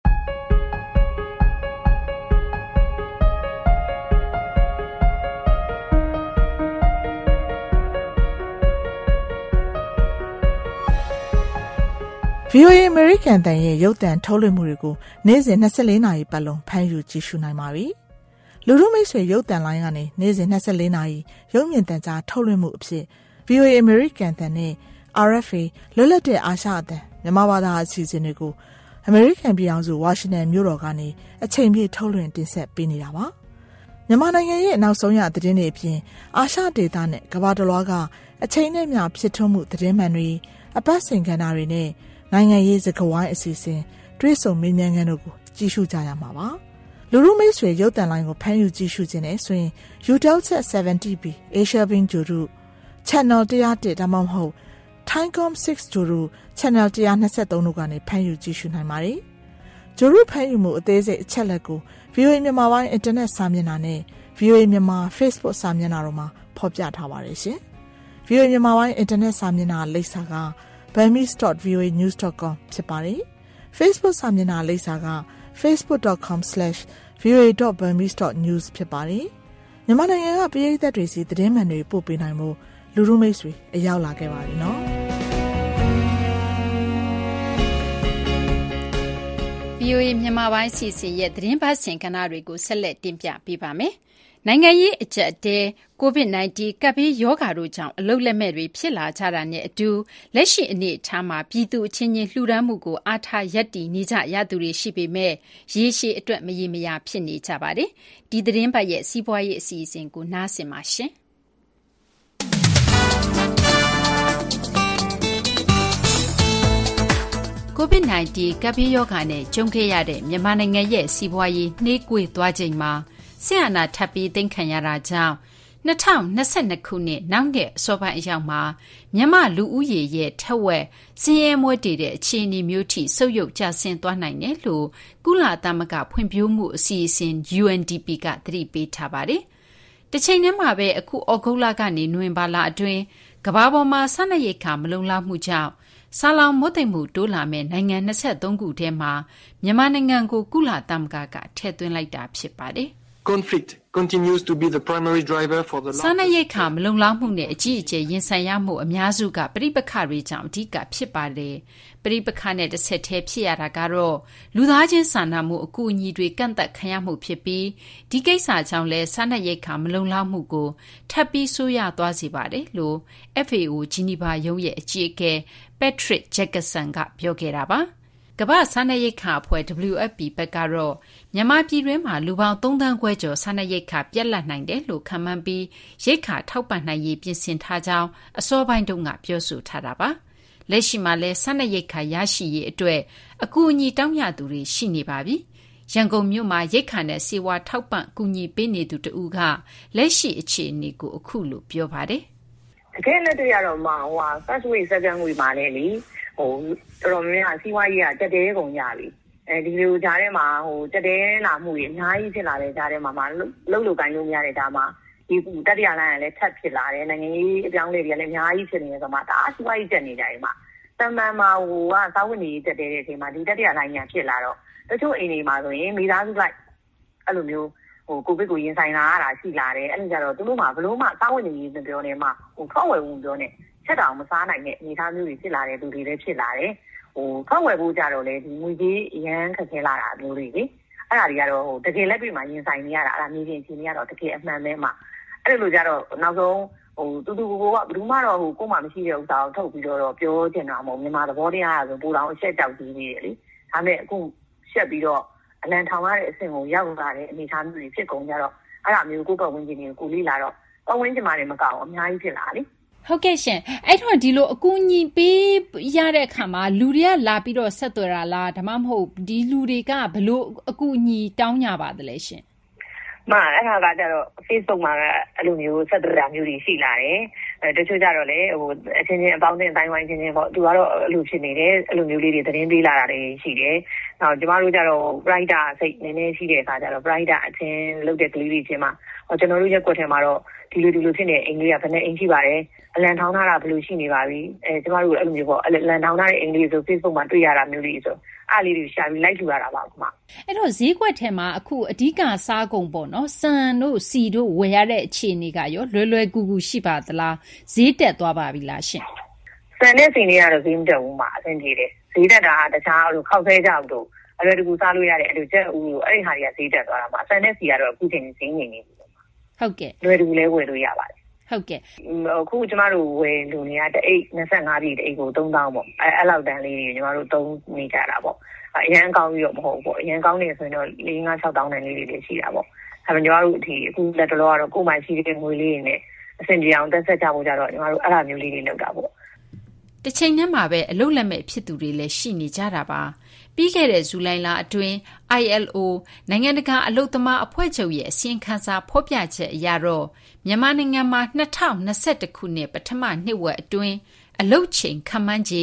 VOA American တန်ရဲ့ရုပ်သံထုတ်လွှင့်မှုတွေကိုနေ့စဉ်24နာရီပတ်လုံးဖမ်းယူကြည့်ရှုနိုင်ပါပြီ။လူထုမိတ်ဆွေရုပ်သံလိုင်းကနေနေ့စဉ်24နာရီရုပ်မြင်သံကြားထုတ်လွှင့်မှုအဖြစ် VOA American တန်နဲ့ RFA လွတ်လပ်တဲ့အာရှအသံမြန်မာဘာသာအစီအစဉ်တွေကို American ပြည်ထောင်စု Washington မြို့တော်ကနေအချိန်ပြည့်ထုတ်လွှင့်တင်ဆက်ပေးနေတာပါ။မြန်မာနိုင်ငံရဲ့နောက်ဆုံးရသတင်းတွေအပြင်အာရှဒေသနဲ့ကမ္ဘာတစ်လွှားကအချိန်နဲ့မျှဖြစ်ထွန်းမှုသတင်းမှန်တွေအပတ်စဉ်ကဏ္ဍတွေနဲ့နိုင်ငံရေးစကားဝိုင်းအစီအစဉ်တွဲဆုံမေးမြန်းခန်းတို့ကိုကြည့်ရှုကြရမှာပါ။လူထုမိတ်ဆွေရုပ်သံလိုင်းကိုဖမ်းယူကြည့်ရှုခြင်းနဲ့ဆိုရင် Utelsat 70B Asia Bin ဂျိုရု Channel 101ဒါမှမဟုတ် Thaicom 6ဂျိုရု Channel 123တို့ကနေဖမ်းယူကြည့်ရှုနိုင်ပါတယ်။ဂျိုရုဖမ်းယူမှုအသေးစိတ်အချက်လက်ကို VOA မြန်မာပိုင်း Internet စာမျက်နှာနဲ့ VOA မြန်မာ Facebook စာမျက်နှာတို့မှာဖော်ပြထားပါတယ်ရှင်။ VOA မြန်မာပိုင်း Internet စာမျက်နှာလိပ်စာကburmese.voanews.com ဖြစ်ပါတယ်။ Facebook စာမျက်နှာလိပ်စာက facebook.com/voa.burmese.news ဖြစ်ပါတယ်။မြန်မာနိုင်ငံကပြည်သက်တွေစီသတင်းမှန်တွေပို့ပေးနိုင်မှုလူထုမိတ်ဆွေအရောက်လာခဲ့ပါပြီနော်။ VOA မြန်မာပိုင်းစီစဉ်ရဲ့သတင်းပတ်စင်ကဏ္ဍတွေကိုဆက်လက်တင်ပြပေးပါမယ်။နိုင်ငံရေးအကျပ်အတည်း COVID-19 ကပ်ဘေးရောဂါတို့ကြောင့်အလုပ်လက်မဲ့တွေဖြစ်လာကြတာနဲ့အတူလက်ရှိအနေအထားမှာပြည်သူအချင်းချင်းလှူဒါန်းမှုကိုအားထားရပ်တည်နေကြရသူတွေရှိပေမဲ့ရေရှည်အတွက်မရေမရာဖြစ်နေကြပါတယ်။ဒီသတင်းပတ်ရဲ့စီးပွားရေးအစီအစဉ်ကိုနားဆင်ပါရှင်။ COVID-19 ကပ်ဘေးရောဂါနဲ့ကြုံခဲ့ရတဲ့မြန်မာနိုင်ငံရဲ့စီးပွားရေးနှေးကွေးသွားချိန်မှာစစ်အာဏာထပ်ပြီးသိမ်းခံရတာကြောင့်2022ခုနှစ်နောက်နှစ်အစောပိုင်းအရောက်မှာမြန်မာလူဦးရေရဲ့ထက်ဝက်ဆင်းရဲမွဲတေတဲ့အခြေအနေမျိုးထိဆုတ်ယုတ်ကျဆင်းသွားနိုင်တယ်လို့ကုလသမဂ္ဂဖွံ့ဖြိုးမှုအစီအစဉ် UNDP ကသတိပေးထားပါတယ်။တစ်ချိန်တည်းမှာပဲအခုဩဂုတ်လကနေနိုဝင်ဘာလအတွင်းကမ္ဘာပေါ်မှာစားနပ်ရိက္ခာမလုံလောက်မှုကြောင့်ဆာလောင်မွတ်သိပ်မှုတိုးလာမဲ့နိုင်ငံ23ခုထဲမှာမြန်မာနိုင်ငံကိုကုလသမဂ္ဂကထည့်သွင်းလိုက်တာဖြစ်ပါတယ်။ Conflict continues to be the primary driver for the စားနပ်ရိက္ခာမလုံလောက်မှုနဲ့အကြီးအကျယ်ရင်ဆိုင်ရမှုအများစုကပဋိပက္ခတွေကြောင့်အဓိကဖြစ်ပါတယ်။ပဋိပက္ခနဲ့တစ်ဆက်တည်းဖြစ်ရတာကတော့လူသားချင်းစာနာမှုအကူအညီတွေကန့်သက်ခံရမှုဖြစ်ပြီးဒီကိစ္စကြောင့်လဲစားနပ်ရိက္ခာမလုံလောက်မှုကိုထပ်ပြီးဆိုးရွားသွားစေပါတယ်လို့ FAO ဂျီနီဗာရုံးရဲ့အကြီးအကဲ Patrick Jacqueson ကပြောခဲ့တာပါ။ကမ္ဘာ့စားနပ်ရိက္ခာအဖွဲ့ WFP ဘက်ကတော့မြန်မာပြည်တွင်းမှာလူပေါင်း3သန်းခွဲကျော်စားနပ်ရိက္ခာပြတ်လတ်နိုင်တယ်လို့ခန့်မှန်းပြီးရိက္ခာထောက်ပံ့နိုင်ရေးပြင်ဆင်ထားကြောင်းအစောပိုင်းတုန်းကပြောဆိုထားတာပါ။လက်ရှိမှာလည်းစားနပ်ရိက္ခာရရှိရေးအတွက်အကူအညီတောင်းရသူတွေရှိနေပါပြီ။ရန်ကုန်မြို့မှာရိက္ခာနဲ့ဆေးဝါးထောက်ပံ့ကူညီပေးနေသူတဦးကလက်ရှိအခြေအနေကိုအခုလိုပြောပါတယ်။တကယ်လက်တွေ့ရတော့first week second week မှာလည်းလေတော်တော်များများစီးပွားရေးကတက်တဲကုန်ကြပြီဒီလိုကြားထဲမှာတက်တဲလာမှုတွေအများကြီးဖြစ်လာတဲ့ကြားထဲမှာလှုပ်လို့ကိုင်းလို့မရတဲ့ဒါမှဒီတတိယလိုင်းကလည်းထပ်ဖြစ်လာတယ်နိုင်ငံရေးအပြောင်းလဲတွေကလည်းအများကြီးဖြစ်နေတယ်ဆိုမှဒါစီးပွားရေးတက်နေကြတယ်မှာတမန်မှာကစားဝင်နေတက်တဲတဲ့အချိန်မှာဒီတတိယလိုင်းညာဖြစ်လာတော့တချို့အိမ်တွေမှာဆိုရင်မိသားစုလိုက်အဲ့လိုမျိုးကိုဗစ်ကိုရင်ဆိုင်လာရတာရှိလာတယ်အဲ့လိုကြတော့သူတို့မှဘလို့မှစားဝတ်နေရေးပြောနေမှထွက်ဝယ်ဖို့ပြောနေချက်တောင်မစားနိုင်တဲ့အနေအထားမျိုးတွေဖြစ်လာတဲ့သူတွေလည်းဖြစ်လာတယ်ထွက်ဝယ်ဖို့ကြတော့လေဒီငွေကြီးအရန်ခက်ခဲလာတာမျိုးတွေလေအဲ့ဒါတွေကတော့တကယ်လက်တွေ့မှာရင်ဆိုင်နေရတာအဲ့ဒါမြေပြင်အခြေအနေကတော့တကယ်အမှန်ပဲမှာအဲ့လိုကြတော့နောက်ဆုံးတူတူကိုကဘယ်သူမှတော့ကိုမှမရှိတဲ့ဥစ္စာကိုထုတ်ပြီးတော့ပြောချင်တာမဟုတ်မြန်မာသဘောတရားဆိုပူတော်အချက်တောက်ကြီးနေတယ်လေဒါပေမဲ့အခုရှက်ပြီးတော့အလံထောင်ရတဲ့အဆင့်ကိုရောက်လာတဲ့အနေအထားမျိုးတွေဖြစ်ကုန်ကြတော့အဲ့ဒါမျိုးကိုပတ်ဝန်းကျင်တွေကိုလေးလာတော့ပတ်ဝန်းကျင်မှာလည်းမကောက်အများကြီးဖြစ်လာလေဟုတ်ကဲ့ရှင်အဲ့တော့ဒီလိုအကူအညီပေးရတဲ့အခါမှာလူတွေကလာပြီးတော့ဆက်သွယ်တာလားဒါမှမဟုတ်ဒီလူတွေကဘလို့အကူအညီတောင်းကြပါသလဲရှင်အဲ့ဒါကကြတော့ Facebook မှာအဲ့လိုမျိုးဆက်သွယ်တာမျိုးတွေရှိလာတယ်တချို့ကြတော့လေအချင်းချင်းအပေါင်းအသင်းအတိုင်းဝိုင်းချင်းချင်းပေါ့သူကတော့အဲ့လိုဖြစ်နေတယ်အဲ့လိုမျိုးလေးတွေသတင်းပေးလာတာတွေရှိတယ်နောက်ကျမတို့ကြတော့ Brighter စိတ်နည်းနည်းရှိတဲ့အခါကျတော့ Brighter အချင်းလုပ်တဲ့ကလေးတွေချင်းမှာကျွန်တော်တို့ရက်ကွက်ထဲမှာတော့ဒီလိုဖြစ်နေအိမ်လေးကဘယ်နဲ့အိမ်ရှိပါတယ်အလံထောင်းထားတာဘယ်လိုရှိနေပါပြီကျမတို့အဲ့လိုမျိုးပေါ့အလံထောင်းထားတဲ့အိမ်လေးဆို Facebook မှာတွေ့ရတာမျိုးလေးဆိုအားလေးတွေရှာပြီးလိုက်ထူရတာပါခုမှအဲ့တော့ဈေးကွက်ထဲမှာအခုအဓိကစားကုန်ပေါ့နော်စံတို့စီတို့ဝယ်ရတဲ့အခြေအနေကရောလွယ်ကူကူရှိပါသလားဈေးတက်သွားပါပြီလားရှင်စံနဲ့စီနေရတော့ဈေးမတက်ဘူးမှာအဆင်ပြေတယ်ဈေးတက်တာတခြားခောက်ဆဲကြောက်တို့အလွယ်တကူစားလို့ရတဲ့အဲ့လိုကျက်ဦးအဲ့ဒီဟာတွေကဈေးတက်သွားတာမှာစံနဲ့စီကတော့အခုချိန်ဈေးငြိမ်နေပြီဟုတ်ကဲ့လွယ်တကူလဲဝယ်လို့ရပါတယ်ဟုတ်ကဲ့အခုကျမတို့ဝယ်လူနေရတဲ့အိတ်25ပြည်တဲ့အိတ်ကို3000ပေါ့အဲ့လောက်တန်းလေးတွေကျမတို့သုံးနေကြတာပေါ့အရန်ကောင်းပြီးတော့မဟုတ်ပေါ့အရန်ကောင်းနေဆိုရင်တော့4-5-6000တန်းလေးတွေရှိတာပေါ့ဒါပေမဲ့ကျမတို့ဒီအခုလက်တော်ကတော့ကိုယ်မှရှိတဲ့ငွေလေးတွေနဲ့အဆင်ပြေအောင်တက်ဆက်ကြဖို့ကြတော့ကျမတို့အဲ့လိုမျိုးလေးတွေလုပ်တာပေါ့တစ်ချိန်တည်းမှာပဲအလုပ်လက်မဲ့ဖြစ်သူတွေလည်းရှိနေကြတာပါပြီးခဲ့တဲ့ဇူလိုင်လအတွင်း ILO နိုင်ငံတကာအလုပ်သမားအဖွဲ့ချုပ်ရဲ့အစီရင်ခံစာဖော်ပြချက်အရတော့မြန်မာနိုင်ငံမှာ2021ခုနှစ်ပထမနှစ်ဝက်အတွင်းအလုပ်ချိန်ခန့်မှန်းခြေ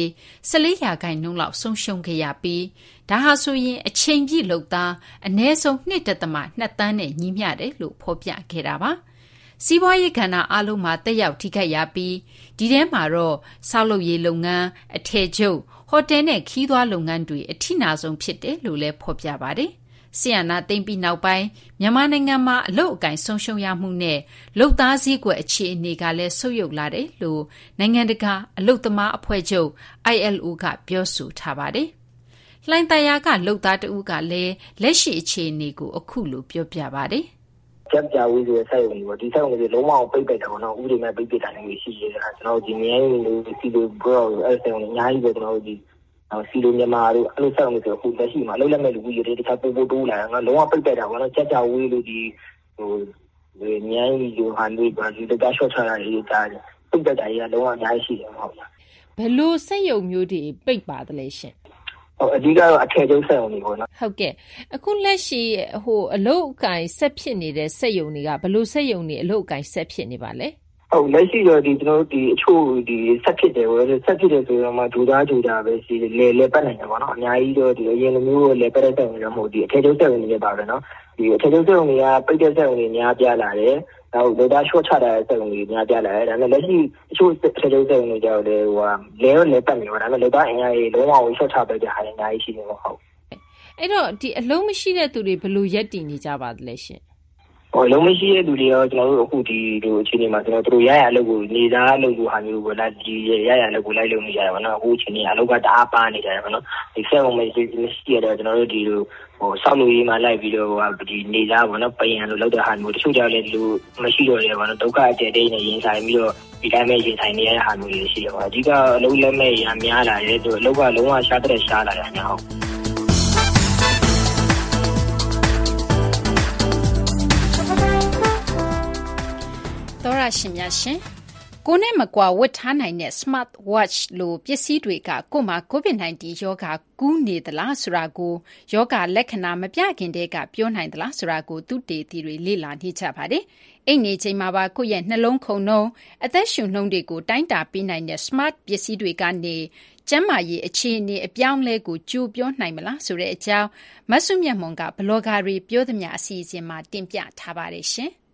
14% လောက်ဆုံးရှုံးခဲ့ရပြီးဒါဟာဆိုရင်အချိန်ပြည့်လုပ်သားအနည်းဆုံး 2.2 သန်းနဲ့ညီမျှတယ်လို့ဖော်ပြခဲ့တာပါစီးပွားရေးကဏ္ဍအားလုံးမှာတက်ရောက်ထိခိုက်ရပြီးဒီထဲမှာတော့ဆောက်လုပ်ရေးလုပ်ငန်းအထည်ချုပ်ဟိုတယ်နဲ့ခီးသွွားလုပ်ငန်းတွေအထိနာဆုံးဖြစ်တယ်လို့လည်းဖော်ပြပါတယ်။ဆီယနာသိမ့်ပြီးနောက်ပိုင်းမြန်မာနိုင်ငံမှာအလုပ်အကင်ဆုံးရှုံးရမှုနဲ့လုပ်သားစည်းကွက်အခြေအနေကလည်းဆုတ်ယုတ်လာတယ်လို့နိုင်ငံတကာအလုပ်သမားအဖွဲ့ချုပ် ILO ကပြောဆိုထားပါတယ်။လှိုင်သာယာကလုပ်သားတဦးကလည်းလက်ရှိအခြေအနေကိုအခုလိုပြောပြပါတယ်။ကျပ်ကြဝေးဆိုတဲ့စိုက်ဝင်ပေါ့ဒီစိုက်ဝင်တွေလုံးဝပိတ်ပစ်တာပေါ့နော်ဥပဒေမဲ့ပိတ်ပစ်တာမျိုးရှိရတာကျွန်တော်ဒီမြဲမျိုးစီလိုဘောအဲ့ဆိုင်ဝင်အများကြီးပဲကျွန်တော်တို့ဒီစီလိုမြန်မာတို့အဲ့လိုစိုက်ဝင်ဆိုအခုလက်ရှိမှာလုံးလက်မဲ့လူကြီးတွေတခြားပို့တိုးလာငါလုံးဝပိတ်ပစ်တာပေါ့နော်ကျပ်ကြဝေးလို့ဒီဟိုမြဲမျိုးဟန်တွေပါဒီတခြား short ချတာရေးတာပိတ်ပစ်တာကြီးကလုံးဝအများကြီးရှိတယ်ဟုတ်လားဘယ်လိုစက်ရုံမျိုးတွေပိတ်ပါတယ်လဲရှင်အဓိကတော့အထည်ချုပ်စက်ရုံတွေပေါ့နော်ဟုတ်ကဲ့အခုလက်ရှိအလုပ်အကင်ဆက်ဖြစ်နေတဲ့စက်ရုံတွေကဘယ်လိုစက်ရုံတွေအလုပ်အကင်ဆက်ဖြစ်နေပါလဲဟုတ်လက်ရှိတော့ဒီကျွန်တော်တို့ဒီအချို့ဒီဆက်ဖြစ်တယ်ပေါ့ဆက်ဖြစ်တယ်ဆိုတော့မှဂျူသားပဲစီလေပတ်နိုင်တယ်ပေါ့နော်အများကြီးတော့ဒီအရင်လိုမျိုးလေပတ်တဲ့စက်ရုံတွေတော့မဟုတ်ဒီအထည်ချုပ်စက်ရုံတွေပါပဲနော်ဒီအထည်ချုပ်စက်ရုံတွေကပိတ်တဲ့စက်ရုံတွေများပြားလာတယ်နောက်ဒေတာ short ချတာစက်ရုံတွေများပြားလာတယ်ဒါပေမဲ့လက်ရှိအချို့အထည်ချုပ်စက်ရုံတွေကြောက်တယ်ဟိုလေပတ်နေပါဒါပေမဲ့ဒေတာအင်အားကြီးလုံးဝ short ချပေးတဲ့ဟာတွေအများကြီးရှိနေမှာဟုတ်အဲ့တော့ဒီအလုံးမရှိတဲ့သူတွေဘယ်လိုရက်တည်နေကြပါသလဲရှင်လုံးမရှိတဲ့သူတွေရောကျွန်တော်တို့အခုဒီလိုအခြေအနေမှာကျွန်တော်တို့ရရအလုပ်ကိုနေသားအလုပ်ကိုဟာမျိုးကိုလိုက်ဒီရရအလုပ်ကိုလိုက်လုပ်နေကြတယ်ဗောနော်အခုအချိန်ကြီးအလုပ်ကတအားပါနေကြတယ်ဗောနော်ဒီဆက်ဝင်မရှိရတော့ကျွန်တော်တို့ဒီလိုဆောက်လုပ်ရေးမှာလိုက်ပြီးတော့ဒီနေသားဗောနော်ပြင်လို့လုပ်တဲ့ဟာမျိုးတချို့ကြောင့်လည်းဒီလိုမရှိတော့တယ်ဗောနော်ဒုက္ခအကျယ်တိတ်နဲ့ရင်ဆိုင်ပြီးတော့ဒီတိုင်းပဲရင်ဆိုင်နေရတဲ့ဟာမျိုးတွေရှိတယ်ဗောအဓိကအလုပ်လက်မဲ့ရများလာတယ်သူအလုပ်ကလုံးဝရှားတဲ့ရှားလာတယ်အများဟုတ်သောရရှင်များရှင်ကိုနဲ့မကွာဝတ်ထားနိုင်တဲ့ smart watch လိုပစ္စည်းတွေကကို့မှာ COVID-19 ရောဂါကူးနေသလားဆိုတာကိုရောဂါလက္ခဏာမပြခင်တည်းကပြောနိုင်သလားဆိုတာကိုသုတေသီတွေလေ့လာနေကြပါတယ်။အိတ်နေချိန်မှာပါကိုယ့်ရဲ့နှလုံးခုန်နှုန်းအသက်ရှူနှုန်းတွေကိုတိုင်းတာပေးနိုင်တဲ့ smart ပစ္စည်းတွေကနေကျန်းမာရေးအခြေအနေအပြောင်းလဲကိုကြိုပြောနိုင်မလားဆိုတဲ့အကြောင်းမဆုမြတ်မွန်ကဘလော့ဂါတွေပြောသမျှအစီအစဉ်မှာတင်ပြထားပါတယ်ရှင်။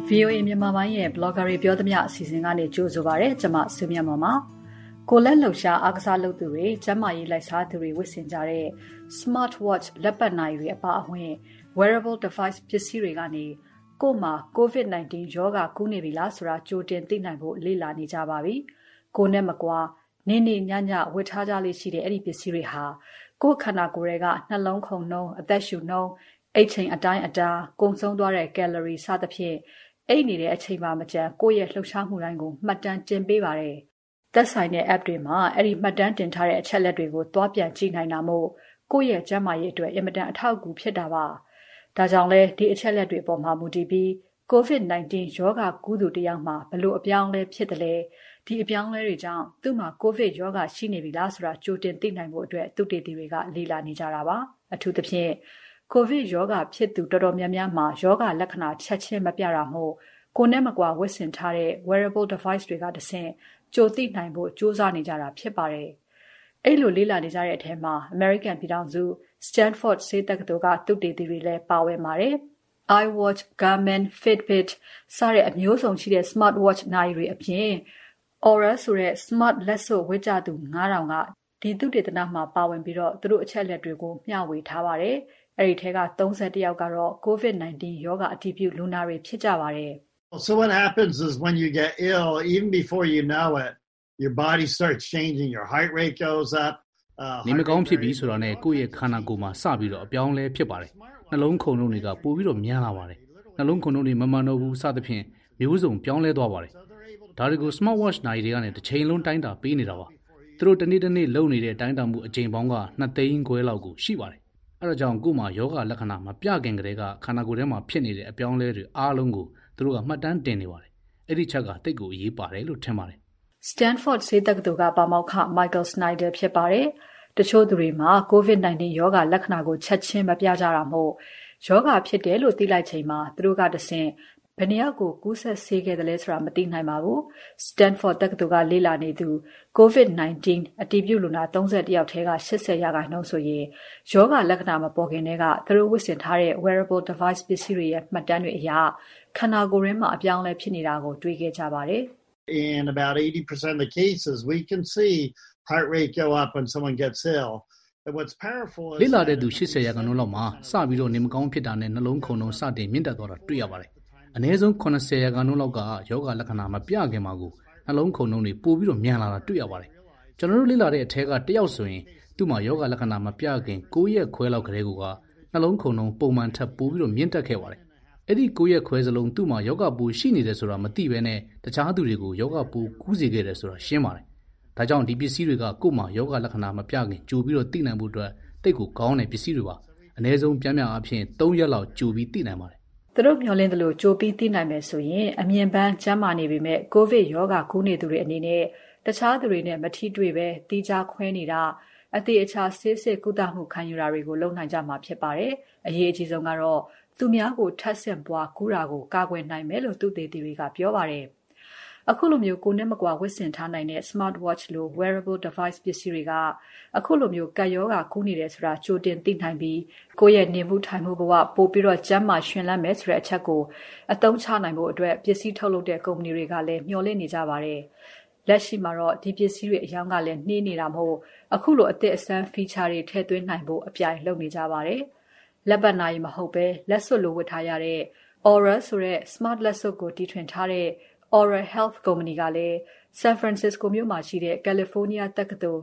VOA မြန်မာပိုင်းရဲ့ blogger တွေပြောသမျှအစီအစဉ်ကနေကြိုဆိုပါရစေ။ကျွန်မစုမြတ်မပါ။ကိုလက်လှူရှာအားကစားလုပ်သူတွေကျန်းမာရေးလိုက်စားသူတွေဝတ်ဆင်ကြတဲ့ smart watch လက်ပတ်နာရီတွေအပါအဝင် wearable device ပစ္စည်းတွေကနေကို့မှာ COVID-19 ရောဂါကူးနေပြီလားဆိုတာကြိုတင်သိနိုင်ဖို့လေ့လာနေကြပါပြီ။ကိုနဲ့မကွာနေနေညညဝတ်ထားကြလေးရှိတဲ့အဲ့ဒီပစ္စည်းတွေဟာကိုယ်ခန္ဓာကိုယ်ရဲ့နှလုံးခုန်နှုန်းအသက်ရှူနှုန်းအိတ်ချိန်အတိုင်းအတာကုန်ဆုံးသွားတဲ့ calorie စသဖြင့်အိတ်နေတဲ့အချိန်မှာမကြမ်းကိုယ့်ရဲ့လှုပ်ရှားမှုတိုင်းကိုမှတ်တမ်းတင်ပေးပါတယ်။သက်ဆိုင်တဲ့ app တွေမှာအဲ့ဒီမှတ်တမ်းတင်ထားတဲ့အချက်လက်တွေကိုတွားပြန်ကြည့်နိုင်တာမို့ကိုယ့်ရဲ့ကျန်းမာရေးအတွက်အင်မတန်အထောက်အကူဖြစ်တာပါ။ဒါကြောင့်လဲဒီအချက်လက်တွေပေါ်မှာမူတည်ပြီး COVID-19 ရောဂါကူးသူတစ်ယောက်မှာဘလို့အပြောင်းလဲဖြစ်တယ်လဲဒီအပြောင်းလဲတွေကြောင့်သူ့မှာ COVID ရောဂါရှိနေပြီလားဆိုတာကြိုတင်သိနိုင်ဖို့အတွက်သုတေသီတွေကလေ့လာနေကြတာပါ။အထူးသဖြင့် COVID ရောဂါဖြစ်သူတော်တော်များများမှာရောဂါလက္ခဏာချက်ချင်းမပြတာမို့ကိုယ်နဲ့မကွာဝတ်ဆင်ထားတဲ့ wearable device တွေကတဆင့်ကြိုသိနိုင်ဖို့ကြိုးစားနေကြတာဖြစ်ပါတယ်။အဲ့လိုလေ့လာနေကြတဲ့အထက်မှာ American ပြည်ထောင်စု Stanford ဆေးတက္ကသိုလ်ကသုတေသီတွေလည်းပါဝင်ပါတယ်။ iWatch, Garmin, Fitbit စတဲ့အမျိုးစုံရှိတဲ့ smart watch နာရီတွေအပြင် Aura ဆိုတဲ့ smart လက်စွပ်ဝတ်ကြသူ 9000 ကဒီသုတေသနမှာပါဝင်ပြီးတော့သူတို့အချက်လက်တွေကိုမျှဝေထားပါတယ်။အဲ့ဒီထဲက31ယောက်ကတော့ COVID-19 ရောဂါအတည်ပြုလူနာတွေဖြစ်ကြပါတယ်။ So what happens is when you get ill, even before you know it, your body starts changing, your heart rate goes up. နေမကောင်းဖြစ်ပြီဆိုတာနဲ့ကိုယ့်ရဲ့ခန္ဓာကိုယ်မှာစပြီးတော့အပြောင်းလဲဖြစ်ပါတယ်။နှလုံးခုန်နှုန်းတွေကပိုပြီးတော့မြန်လာပါတယ်။နှလုံးခုန်နှုန်းတွေမမှန်တော့ဘူးစသဖြင့်မျိုးစုံပြောင်းလဲသွားပါတယ်။ဒါတွေကို smart watch နာရီတွေကနေတစ်ချိန်လုံးတိုင်းတာပေးနေတာပါ။သူတို့တစ်နေ့တစ်နေ့လုပ်နေတဲ့တိုင်းတာမှုအချိန်ပေါင်းက2သိန်းခွဲလောက်ကိုရှိပါတယ်။အဲဒါကြောင့်ကိုယ်မှာယောဂလက္ခဏာမပြခင်ကတည်းကခန္ဓာကိုယ်ထဲမှာဖြစ်နေတဲ့အပြောင်းလဲတွေအားလုံးကိုသူတို့ကမှတ်တမ်းတင်နေပါတယ်။အဲ့ဒီချက်ကတိတ်ကိုအရေးပါတယ်လို့ထင်ပါတယ်။ Stanford ဆေးတက္ကသိုလ်ကပါမောက္ခ Michael Snyder ဖြစ်ပါတယ်။တချို့သူတွေမှာ COVID-19 ရောဂါလက္ခဏာကိုချက်ချင်းမပြကြတာမို့ရောဂါဖြစ်တယ်လို့သိလိုက်ချိန်မှာသူတို့ကတဆင့်ဘယ်နှယောက်ကိုကူးစက်စေခဲ့တယ်လဲဆိုတာမသိနိုင်ပါဘူး။ Stanford တက္ကသိုလ်ကလေ့လာနေသူ COVID-19 အတည်ပြုလူနာ31ယောက်ထဲက80%ဆိုရင်ရောဂါလက္ခဏာမပေါ်ခင်တည်းကသူတို့ဝတ်ဆင်ထားတဲ့ wearable device ပစ္စည်းတွေရဲ့မှတ်တမ်းတွေအရခန္ဓာကိုယ်ရင်းမှာအပြောင်းလဲဖြစ်နေတာကိုတွေ့ခဲ့ကြပါတယ်။ In about 80% of the cases, we can see heart rate go up when someone gets ill. And what's powerful is လေ့လာတဲ့သူ80%လောက်မှာစပြီးတော့နေမကောင်းဖြစ်တာနဲ့နှလုံးခုန်နှုန်းစတင်မြင့်တက်သွားတာတွေ့ရပါတယ်။အနည်းဆုံး80%လောက်ကယောဂလက္ခဏာမပြခင်မှာကိုနှလုံးခုန်နှုန်းတွေပိုပြီးတော့မြန်လာတာတွေ့ရပါတယ်။ကျွန်တော်တို့လေ့လာတဲ့အထက်ကတယောက်ဆိုရင်သူ့မှာယောဂလက္ခဏာမပြခင်9ရက်ခွဲလောက်ကလေးကနှလုံးခုန်နှုန်းပုံမှန်ထက်ပိုပြီးတော့မြင့်တက်ခဲ့ပါတယ်။အဲ့ဒီ9ရက်ခွဲစလုံးသူ့မှာယောဂပူရှိနေတယ်ဆိုတာမသိဘဲနဲ့တခြားသူတွေကိုယောဂပူကူးစေခဲ့တယ်ဆိုတာရှင်းပါတယ်။ဒါကြောင့်ဒီပစ္စည်းတွေကကိုယ်မှာယောဂလက္ခဏာမပြခင်ကြိုပြီးတော့သိနိုင်ဖို့အတွက်တိတ်ကိုကောင်းတဲ့ပစ္စည်းတွေပါ။အနည်းဆုံးပြန်ပြန်အဖြစ်3ရက်လောက်ကြိုပြီးသိနိုင်ပါတယ်။သူတို့မျှော်လင့်သလိုကြိုပြီးသိနိုင်မယ်ဆိုရင်အမြင်ပန်းကျန်းမာနေပေမဲ့ကိုဗစ်ရောဂါကူးနေသူတွေအနေနဲ့တခြားသူတွေနဲ့မထိတွေ့ပဲတီးခြားခွဲနေတာအသေးအချာဆေးစစ်ကုသမှုခံယူတာတွေကိုလုပ်နိုင်ကြမှာဖြစ်ပါတယ်။အရေးအကြီးဆုံးကတော့သူများကိုထပ်ဆင့်ပွားကူးတာကိုကာကွယ်နိုင်မယ်လို့သူတေသီတွေကပြောပါတယ်။အခုလိုမျိုးကိုယ်နဲ့မကွာဝတ်ဆင်ထားနိုင်တဲ့ smart watch လို wearable device ပစ္စည်းတွေကအခုလိုမျိုးကပ်ရောဂါကူးနေတယ်ဆိုတာကြိုတင်သိနိုင်ပြီးကိုယ့်ရဲ့နေမှုထိုင်မှုဘဝပိုပြီးတော့ကျန်းမာရှင်လန်းမယ်ဆိုတဲ့အချက်ကိုအသုံးချနိုင်ဖို့အတွက်ပစ္စည်းထုတ်လုပ်တဲ့ကုမ္ပဏီတွေကလည်းမျှော်လင့်နေကြပါတယ်။လက်ရှိမှာတော့ဒီပစ္စည်းတွေအယောင်ကလည်းနှေးနေတာမို့အခုလိုအသစ်အဆန်း feature တွေထည့်သွင်းနိုင်ဖို့အပြိုင်လုပ်နေကြပါတယ်။လက်ပတ်နာရီမဟုတ်ပဲလက်စွပ်လိုဝတ်ထားရတဲ့ Aura ဆိုတဲ့ smart လက်စွပ်ကိုတီထွင်ထားတဲ့ Aura Health ကုမ္ပဏီကလည်း San Francisco မြို့မှာရှိတဲ့ California တက္ကသိုလ်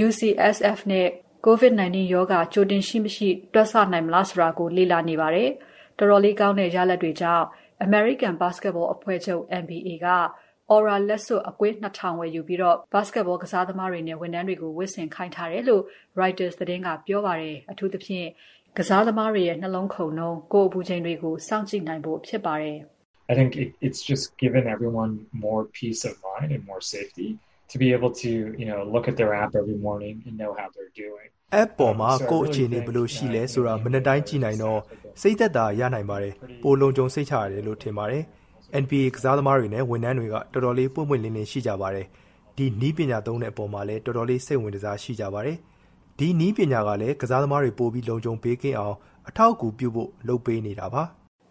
UCSF နဲ့ COVID-19 ရောဂါကြိုတင်ရှိမရှိတွက်ဆနိုင်မလားဆိုတာကိုလေ့လာနေပါတယ်။တော်တော်လေးကောင်းတဲ့ရလဒ်တွေကြောင့် American Basketball အဖွဲ့ချုပ် NBA က Aura လက်စွပ်အကွင်း2000ဝယ်ယူပြီးတော့ basketball ကစားသမားတွေနဲ့ဝန်ထမ်းတွေကိုဝတ်ဆင်ခိုင်းထားတယ်လို့ Reuters သတင်းကပြောပါတယ်။အထူးသဖြင့်ကစားသမားတွေရဲ့နှလုံးခုန်နှုန်းကိုယ်အပူချိန်တွေကိုစောင့်ကြည့်နိုင်ဖို့ဖြစ်ပါတယ် I think it's just given everyone more peace of mind and more safety to be able to, look at their app every morning and know how they're doing. app ပေါ်မှာကိုယ့်အခြေအနေဘယ်လိုရှိလဲဆိုတာမနေ့တိုင်းကြည့်နိုင်တော့စိတ်သက်သာရနိုင်ပါတယ်။ပိုလုံခြုံစိတ်ချရတယ်လို့ထင်ပါတယ်။ NBA ကစားသမားတွေနဲ့ဝန်ထမ်းတွေကတော်တော်လေးပွင့်ပွင့်လင်းလင်းရှိကြပါတယ်။ဒီနီးပညာသုံးတဲ့အပေါ်မှာလည်းတော်တော်လေးစိတ်ဝင်စားရှိကြပါတယ်။ဒီနီးပညာကလည်းကစားသမားတွေပိုပြီးလုံခြုံပေးကင်းအောင်အထောက်အကူပြုဖို့လုပ်ပေးနေတာပါ။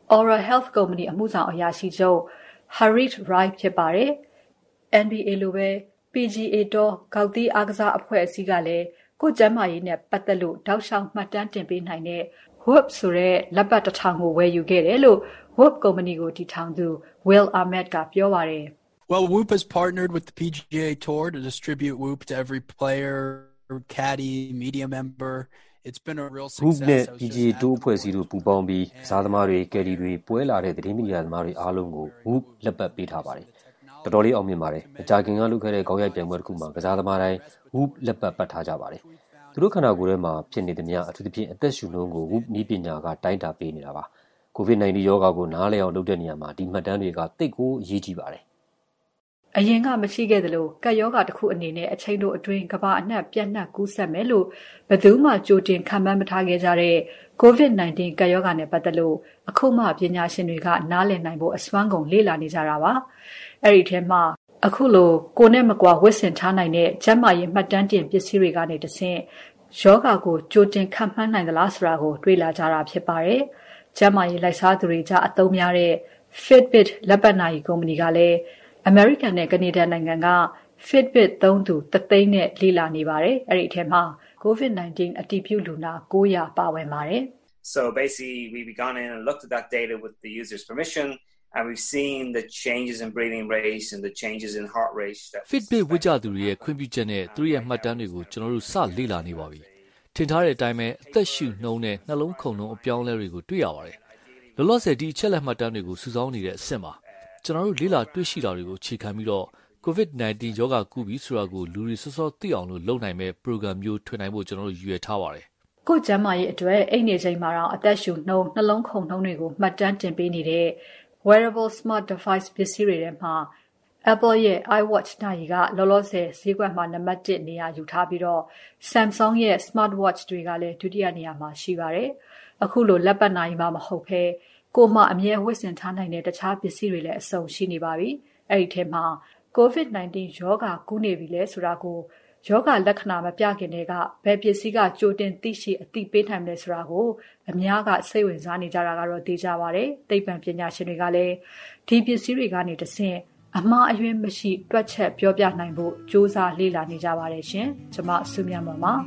Aura Health ကုမ္ပဏီအမှုဆောင်အရာရှိချုပ် Harit Rai ဖြစ်ပါတယ်။ NBA လိုပဲ PGA Tour ဂေါက်သီးအားကစားအဖွဲ့အစည်းကလည်းကိုယ်ကျန်းမာရေးနဲ့ပတ်သက်လို့တောက်လျှောက်မှတ်တမ်းတင်ပေးနိုင်တဲ့ Whoop ဆိုတဲ့လက်ပတ်1000ကိုဝယ်ယူခဲ့တယ်လို့ Whoop ကုမ္ပဏီကိုတည်ထောင်သူ Will Ahmed ကပြောပါတယ်။ Well, Whoop has partnered with the PGA Tour to distribute Whoop to every player, caddy, media member. It's been a real success. Whoop နဲ့ PGA Tour အဖွဲ့အစည်းတို့ပူးပေါင်းပြီးကစားသမားတွေ၊ကယ်ဒီတွေပွဲလာတဲ့သတင်းမီဒီယာသမားတွေအားလုံးကို Whoop လက်ပတ်ပေးထားပါတယ်။တော်တော်လေးအောင်မြင်ပါတယ်။မကြာခင်ကလုပ်ခဲ့တဲ့ခေါင်းရိုက်ပြိုင်ပွဲတစ်ခုမှာကစားသမားတိုင်း Whoop လက်ပတ်ပတ်ထားကြပါတယ်။သူတို့ခန္ဓာကိုယ်ထဲမှာဖြစ်နေသမျှအထူးသဖြင့်အသက်ရှူနှုန်းကို Whoop နည်းပညာကတိုင်းတာပေးနေတာပါ။ COVID-19 ရောဂါကိုနားလည်အောင်လုပ်တဲ့နေရာမှာဒီမှတ်တမ်းတွေကသိပ်ကိုအရေးကြီးပါတယ်။အရင်ကမရှိခဲ့သလိုကပ်ရောဂါတစ်ခုအနေနဲ့အချိန်တို့အတွင်းကမ္ဘာအနှံ့ပြန့်နှံ့ကူးစက်မယ်လို့ဘယ်သူမှကြိုတင်ခန့်မှန်းမထားခဲ့ကြတဲ့ COVID-19 ကပ်ရောဂါနဲ့ပတ်သက်လို့အခုမှပညာရှင်တွေကနားလည်နိုင်ဖို့အစွမ်းကုန်လေ့လာနေကြတာပါ။အဲ့ဒီထဲမှာအခုလိုကိုယ်နဲ့မကွာဝတ်ဆင်ထားနိုင်တဲ့ကျန်းမာရေးမှတ်တမ်းတင်ပစ္စည်းတွေကနေတဆင့်ယောဂါကိုကြိုတင်ခန့်မှန်းနိုင်သလားဆိုတာကိုတွေးလာကြတာဖြစ်ပါတယ်။ကျန်းမာရေးလိုက်စားသူတွေကြားအသုံးများတဲ့ Fitbit လက်ပတ်နာရီကုမ္ပဏီကလည်းအမေရိကန်နဲ့ကနေဒါနိုင်ငံက Fitbit သုံးသူ3သိန်းနဲ့လေ့လာနေပါတယ်။အဲ့ဒီအထက်မှာ COVID-19 အတည်ပြုလူနာ900ပါဝင်ပါတယ်။ So basically we've gone in and looked at that data with the user's permission and we've seen the changes in breathing rates and the changes in heart rate. Fitbit ဝတ်ကြသူတွေရဲ့ခွင့်ပြုချက်နဲ့သူတို့ရဲ့မှတ်တမ်းတွေကိုကျွန်တော်တို့စလေ့လာနေပါပြီ။ထင်ထားတဲ့အတိုင်းပဲအသက်ရှူနှုန်းနဲ့နှလုံးခုန်နှုန်းအပြောင်းအလဲတွေကိုတွေ့ရပါတယ်။လောလောဆယ်ဒီအချက်လက်မှတ်တမ်းတွေကိုစုဆောင်းနေတဲ့အဆင့်မှာကျွန်တော်တို့လေ့လာတွေ့ရှိတာတွေကိုအခြေခံပြီးတော့ COVID-19 ရောဂါကူးပြီဆိုတာကိုလူတွေစောစောသိအောင်လို့လုပ်နိုင်မဲ့ program မျိုးထွင်နိုင်ဖို့ကျွန်တော်တို့ရည်ရွယ်ထားပါတယ်။ကိုယ်ကျန်းမာရေးအတွက်အိတ်နေချိန်မှာတော့အသက်ရှူနှုန်းနှလုံးခုန်နှုန်းတွေကိုမှတ်တမ်းတင်ပေးနေတဲ့ wearable smart device ပစ္စည်းတွေထဲမှာ Apple ရဲ့ iWatch နာရီကလောလောဆယ်ဈေးကွက်မှာနံပါတ်1နေရာယူထားပြီးတော့ Samsung ရဲ့ smartwatch တွေကလည်းဒုတိယနေရာမှာရှိပါတယ်။အခုလိုလက်ပတ်နာရီမှမဟုတ်ဘဲကိုမှအမြဲဝတ်ဆင်ထားနိုင်တဲ့တခြားပစ္စည်းတွေလည်းအစုံရှိနေပါပြီ။အဲ့ဒီထဲမှာ COVID-19 ရောဂါကူးနေပြီလဲဆိုတာကိုရောဂါလက္ခဏာမပြခင်တည်းကဘယ်ပစ္စည်းကကြိုတင်သိရှိအသိပေးနိုင်မလဲဆိုတာကိုအများကစိတ်ဝင်စားနေကြတာကတော့သိကြပါတယ်။သိပ္ပံပညာရှင်တွေကလည်းဒီပစ္စည်းတွေကနေတဆင့်အမှားအယွင်းမရှိတွက်ချက်ပြောပြနိုင်ဖို့စ조사လေ့လာနေကြပါတယ်ရှင်။ကျွန်မစုမြတ်မပါ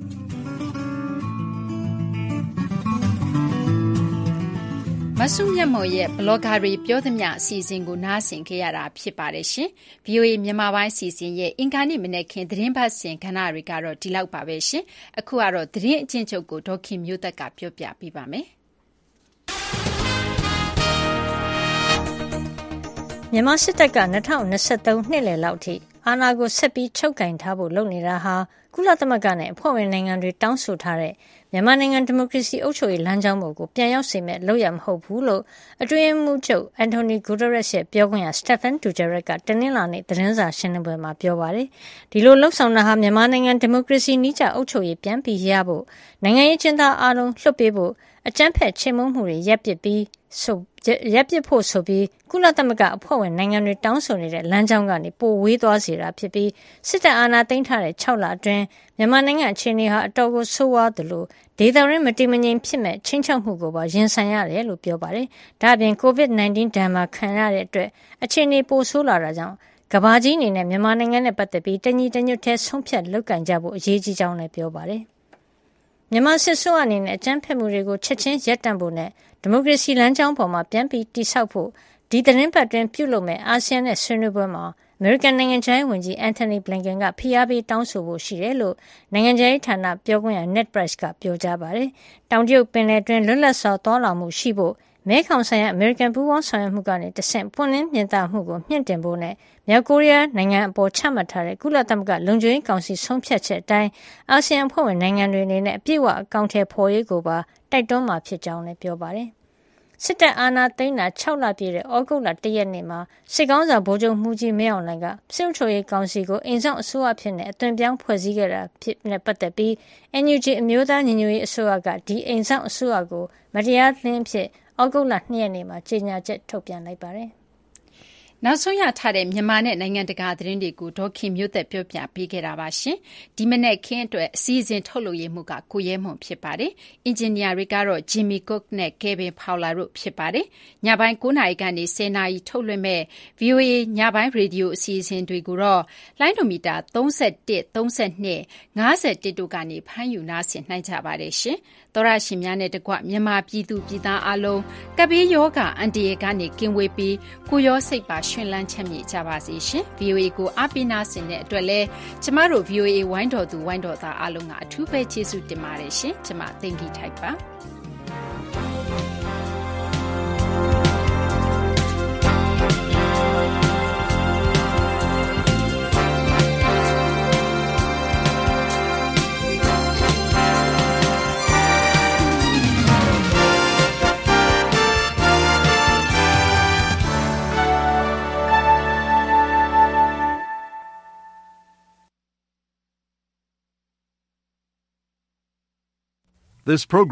မဆုမြတ်မော်ရဲ့ဘလော့ဂါတွေပြောသမျှအစီအစဉ်ကိုနားဆင်ခဲ့ရတာဖြစ်ပါတယ်ရှင်။ VOA မြန်မာပိုင်းအစီအစဉ်ရဲ့အင်ကာနေ့မနေ့ခင်သတင်းပတ်စဉ်ခဏတွေကတော့ဒီလောက်ပါပဲရှင်။အခုကတော့သတင်းအကျဉ်းချုပ်ကိုဒေါခင်မျိုးသက်ကပြောပြပေးပါမယ်။မြန်မာစစ်တပ်က2023နှစ်လယ်လောက်ထိအာဏာကိုဆက်ပြီးချုပ်ကင်ထားဖို့လုပ်နေတာဟာကုလသမဂ္ဂနဲ့အဖွဲ့ဝင်နိုင်ငံတွေတောင်းဆိုထားတဲ့မြန်မာနိုင်ငံဒီမိုကရေစီအုပ်ချုပ်ရေးလမ်းကြောင်းပေါ်ကိုပြန်ရောက်စေမဲ့လုပ်ရမဟုတ်ဘူးလို့အတွင်းမှုချုပ်အန်တိုနီဂူတရက်စ်ရဲ့ပြောခွင့်ရစတက်ဖန်ဒူဂျရက် ကတင်းနှင်းလာနေ့သတင်းစာရှင်းလင်းပွဲမှာပြောပါတယ်။ဒီလိုလှုပ်ဆောင်တာဟာမြန်မာနိုင်ငံဒီမိုကရေစီနည်းကျအုပ်ချုပ်ရေးပြန်ပြီးရဖို့နိုင်ငံရေးကျင်းသားအားလုံးလွှတ်ပေးဖို့အကြမ်းဖက်ချေမှုန်းမှုတွေရပ်ပစ်ဖို့ဆိုပြီးကုလသမဂ္ဂအဖွဲ့ဝင်နိုင်ငံတွေတောင်းဆိုနေတဲ့လမ်းကြောင်းကနေပိုဝေးသွားစေတာဖြစ်ပြီးစစ်တပ်အာဏာသိမ်းထားတဲ့6လအတွင်းမြန်မာနိုင်ငံအခြေအနေဟာအတော်ကိုဆိုးဝါးသလိုဒေသရင်းမတည်မငြိမ်ဖြစ်မဲ့ချင်းချောက်မှုကိုပါရင်ဆိုင်ရတယ်လို့ပြောပါတယ်။ဒါ့အပြင် COVID-19 ဒဏ်မှာခံရတဲ့အတွက်အခြေအနေပိုဆိုးလာတာကြောင့်ကမ္ဘာကြီးအနေနဲ့မြန်မာနိုင်ငံနဲ့ပတ်သက်ပြီးတညီတညွတ်တည်းဆုံးဖြတ်လုပ်ကင်ကြဖို့အရေးကြီးကြောင်းလည်းပြောပါတယ်။မြန်မာစစ်ဆိုးအနေနဲ့အကြမ်းဖက်မှုတွေကိုချက်ချင်းရပ်တန့်ဖို့နဲ့ဒီမိုကရေစီလမ်းကြောင်းပေါ်မှာပြန်ပြီးတည်ဆောက်ဖို့ဒီသတင်းပတ်တွင်ပြုလုပ်မဲ့အာဆီယံနဲ့ဆွေးနွေးပွဲမှာအမေရိကန်နိုင်ငံခြားရေးဝန်ကြီးအန်ထိုနီဘလင်ကန်ကဖိအားပေးတောင်းဆိုဖို့ရှိတယ်လို့နိုင်ငံခြားရေးဌာနပြောခွင့်ရ Ned Price ကပြောကြားပါတယ်။တောင်တရုတ်ပင်လယ်တွင်လွတ်လပ်စွာသွားလာမှုရှိဖို့မဲခေါင်ဆိုင်ရာအမေရိကန်ပူးပေါင်းဆောင်ရွက်မှုကနေတဆင့်ပွင့်လင်းမြင်သာမှုကိုမြင့်တင်ဖို့နဲ့မြောက်ကိုရီးယားနိုင်ငံအပေါ်ချမှတ်ထားတဲ့ကုလသမဂ္ဂလုံခြုံရေးကောင်စီဆုံးဖြတ်ချက်အတိုင်းအာဆီယံအဖွဲ့ဝင်နိုင်ငံတွေအနေနဲ့အပြည့်အဝအကောင့်ထဲပေါ်ရေးကိုပါတိုက်တွန်းမှာဖြစ်ကြောင်းလည်းပြောပါတယ်။စစ်တပ်အာဏာသိမ်းတာ6လပြည့်တဲ့ဩဂုတ်လ1ရက်နေ့မှာစစ်ကောင်းဆောင်ဗိုလ်ချုပ်မှုကြီးမင်းအောင်လှိုင်ကစစ်အုပ်ချုပ်ရေးကောင်စီကိုအိမ်ဆောင်အစိုးရဖြစ်နေအသွင်ပြောင်းဖွဲ့စည်းခဲ့တာဖြစ်နဲ့ပတ်သက်ပြီး NUG အမျိုးသားညီညွတ်ရေးအစိုးရကဒီအိမ်ဆောင်အစိုးရကိုမတရားသင်းဖြစ်ဩဂုတ်လ2ရက်နေ့မှာကြေညာချက်ထုတ်ပြန်လိုက်ပါတယ်။နောက်ဆုံးရထားတဲ့မြန်မာနဲ့နိုင်ငံတကာသတင်းတွေကိုဒေါခင်မျိုးသက်ပြောပြပေးခဲ့တာပါရှင်။ဒီမနေ့ခင်းအတွက်အစည်းအဝေးထုတ်လုပ်ရေးမှုကကိုရဲမွန်ဖြစ်ပါတယ်။အင်ဂျင်နီယာတွေကတော့ Jimmy Cook နဲ့ Kevin Fowler တို့ဖြစ်ပါတယ်။ညပိုင်း9:00 နာရီကနေ 10:00 နာရီထုတ်လွှင့်မဲ့ VOA ညပိုင်းရေဒီယိုအစီအစဉ်တွေကိုတော့လိုင်းဒိုမီတာ31, 32, 51တို့ကနေဖမ်းယူနားဆင်နိုင်ကြပါတယ်ရှင်။သောရရှင်များနဲ့တကွမြန်မာပြည်သူပြည်သားအလုံးကပ်ဘေးရောဂါအန္တရာယ်ကနေကင်းဝေးပြီးကိုရောစိတ်ပါရှင်လန်းချမ်းမြေ့ကြပါစေရှင်။ VOA ကိုအားပေးနာဆင်တဲ့အတွက်လည်းကျမတို့ VOA ဝိုင်းတော်သူဝိုင်းတော်သားအားလုံးကအထူးပဲကျေးဇူးတင်ပါတယ်ရှင်။ကျမသိင်္ဂီထိုက်ပါ။ This program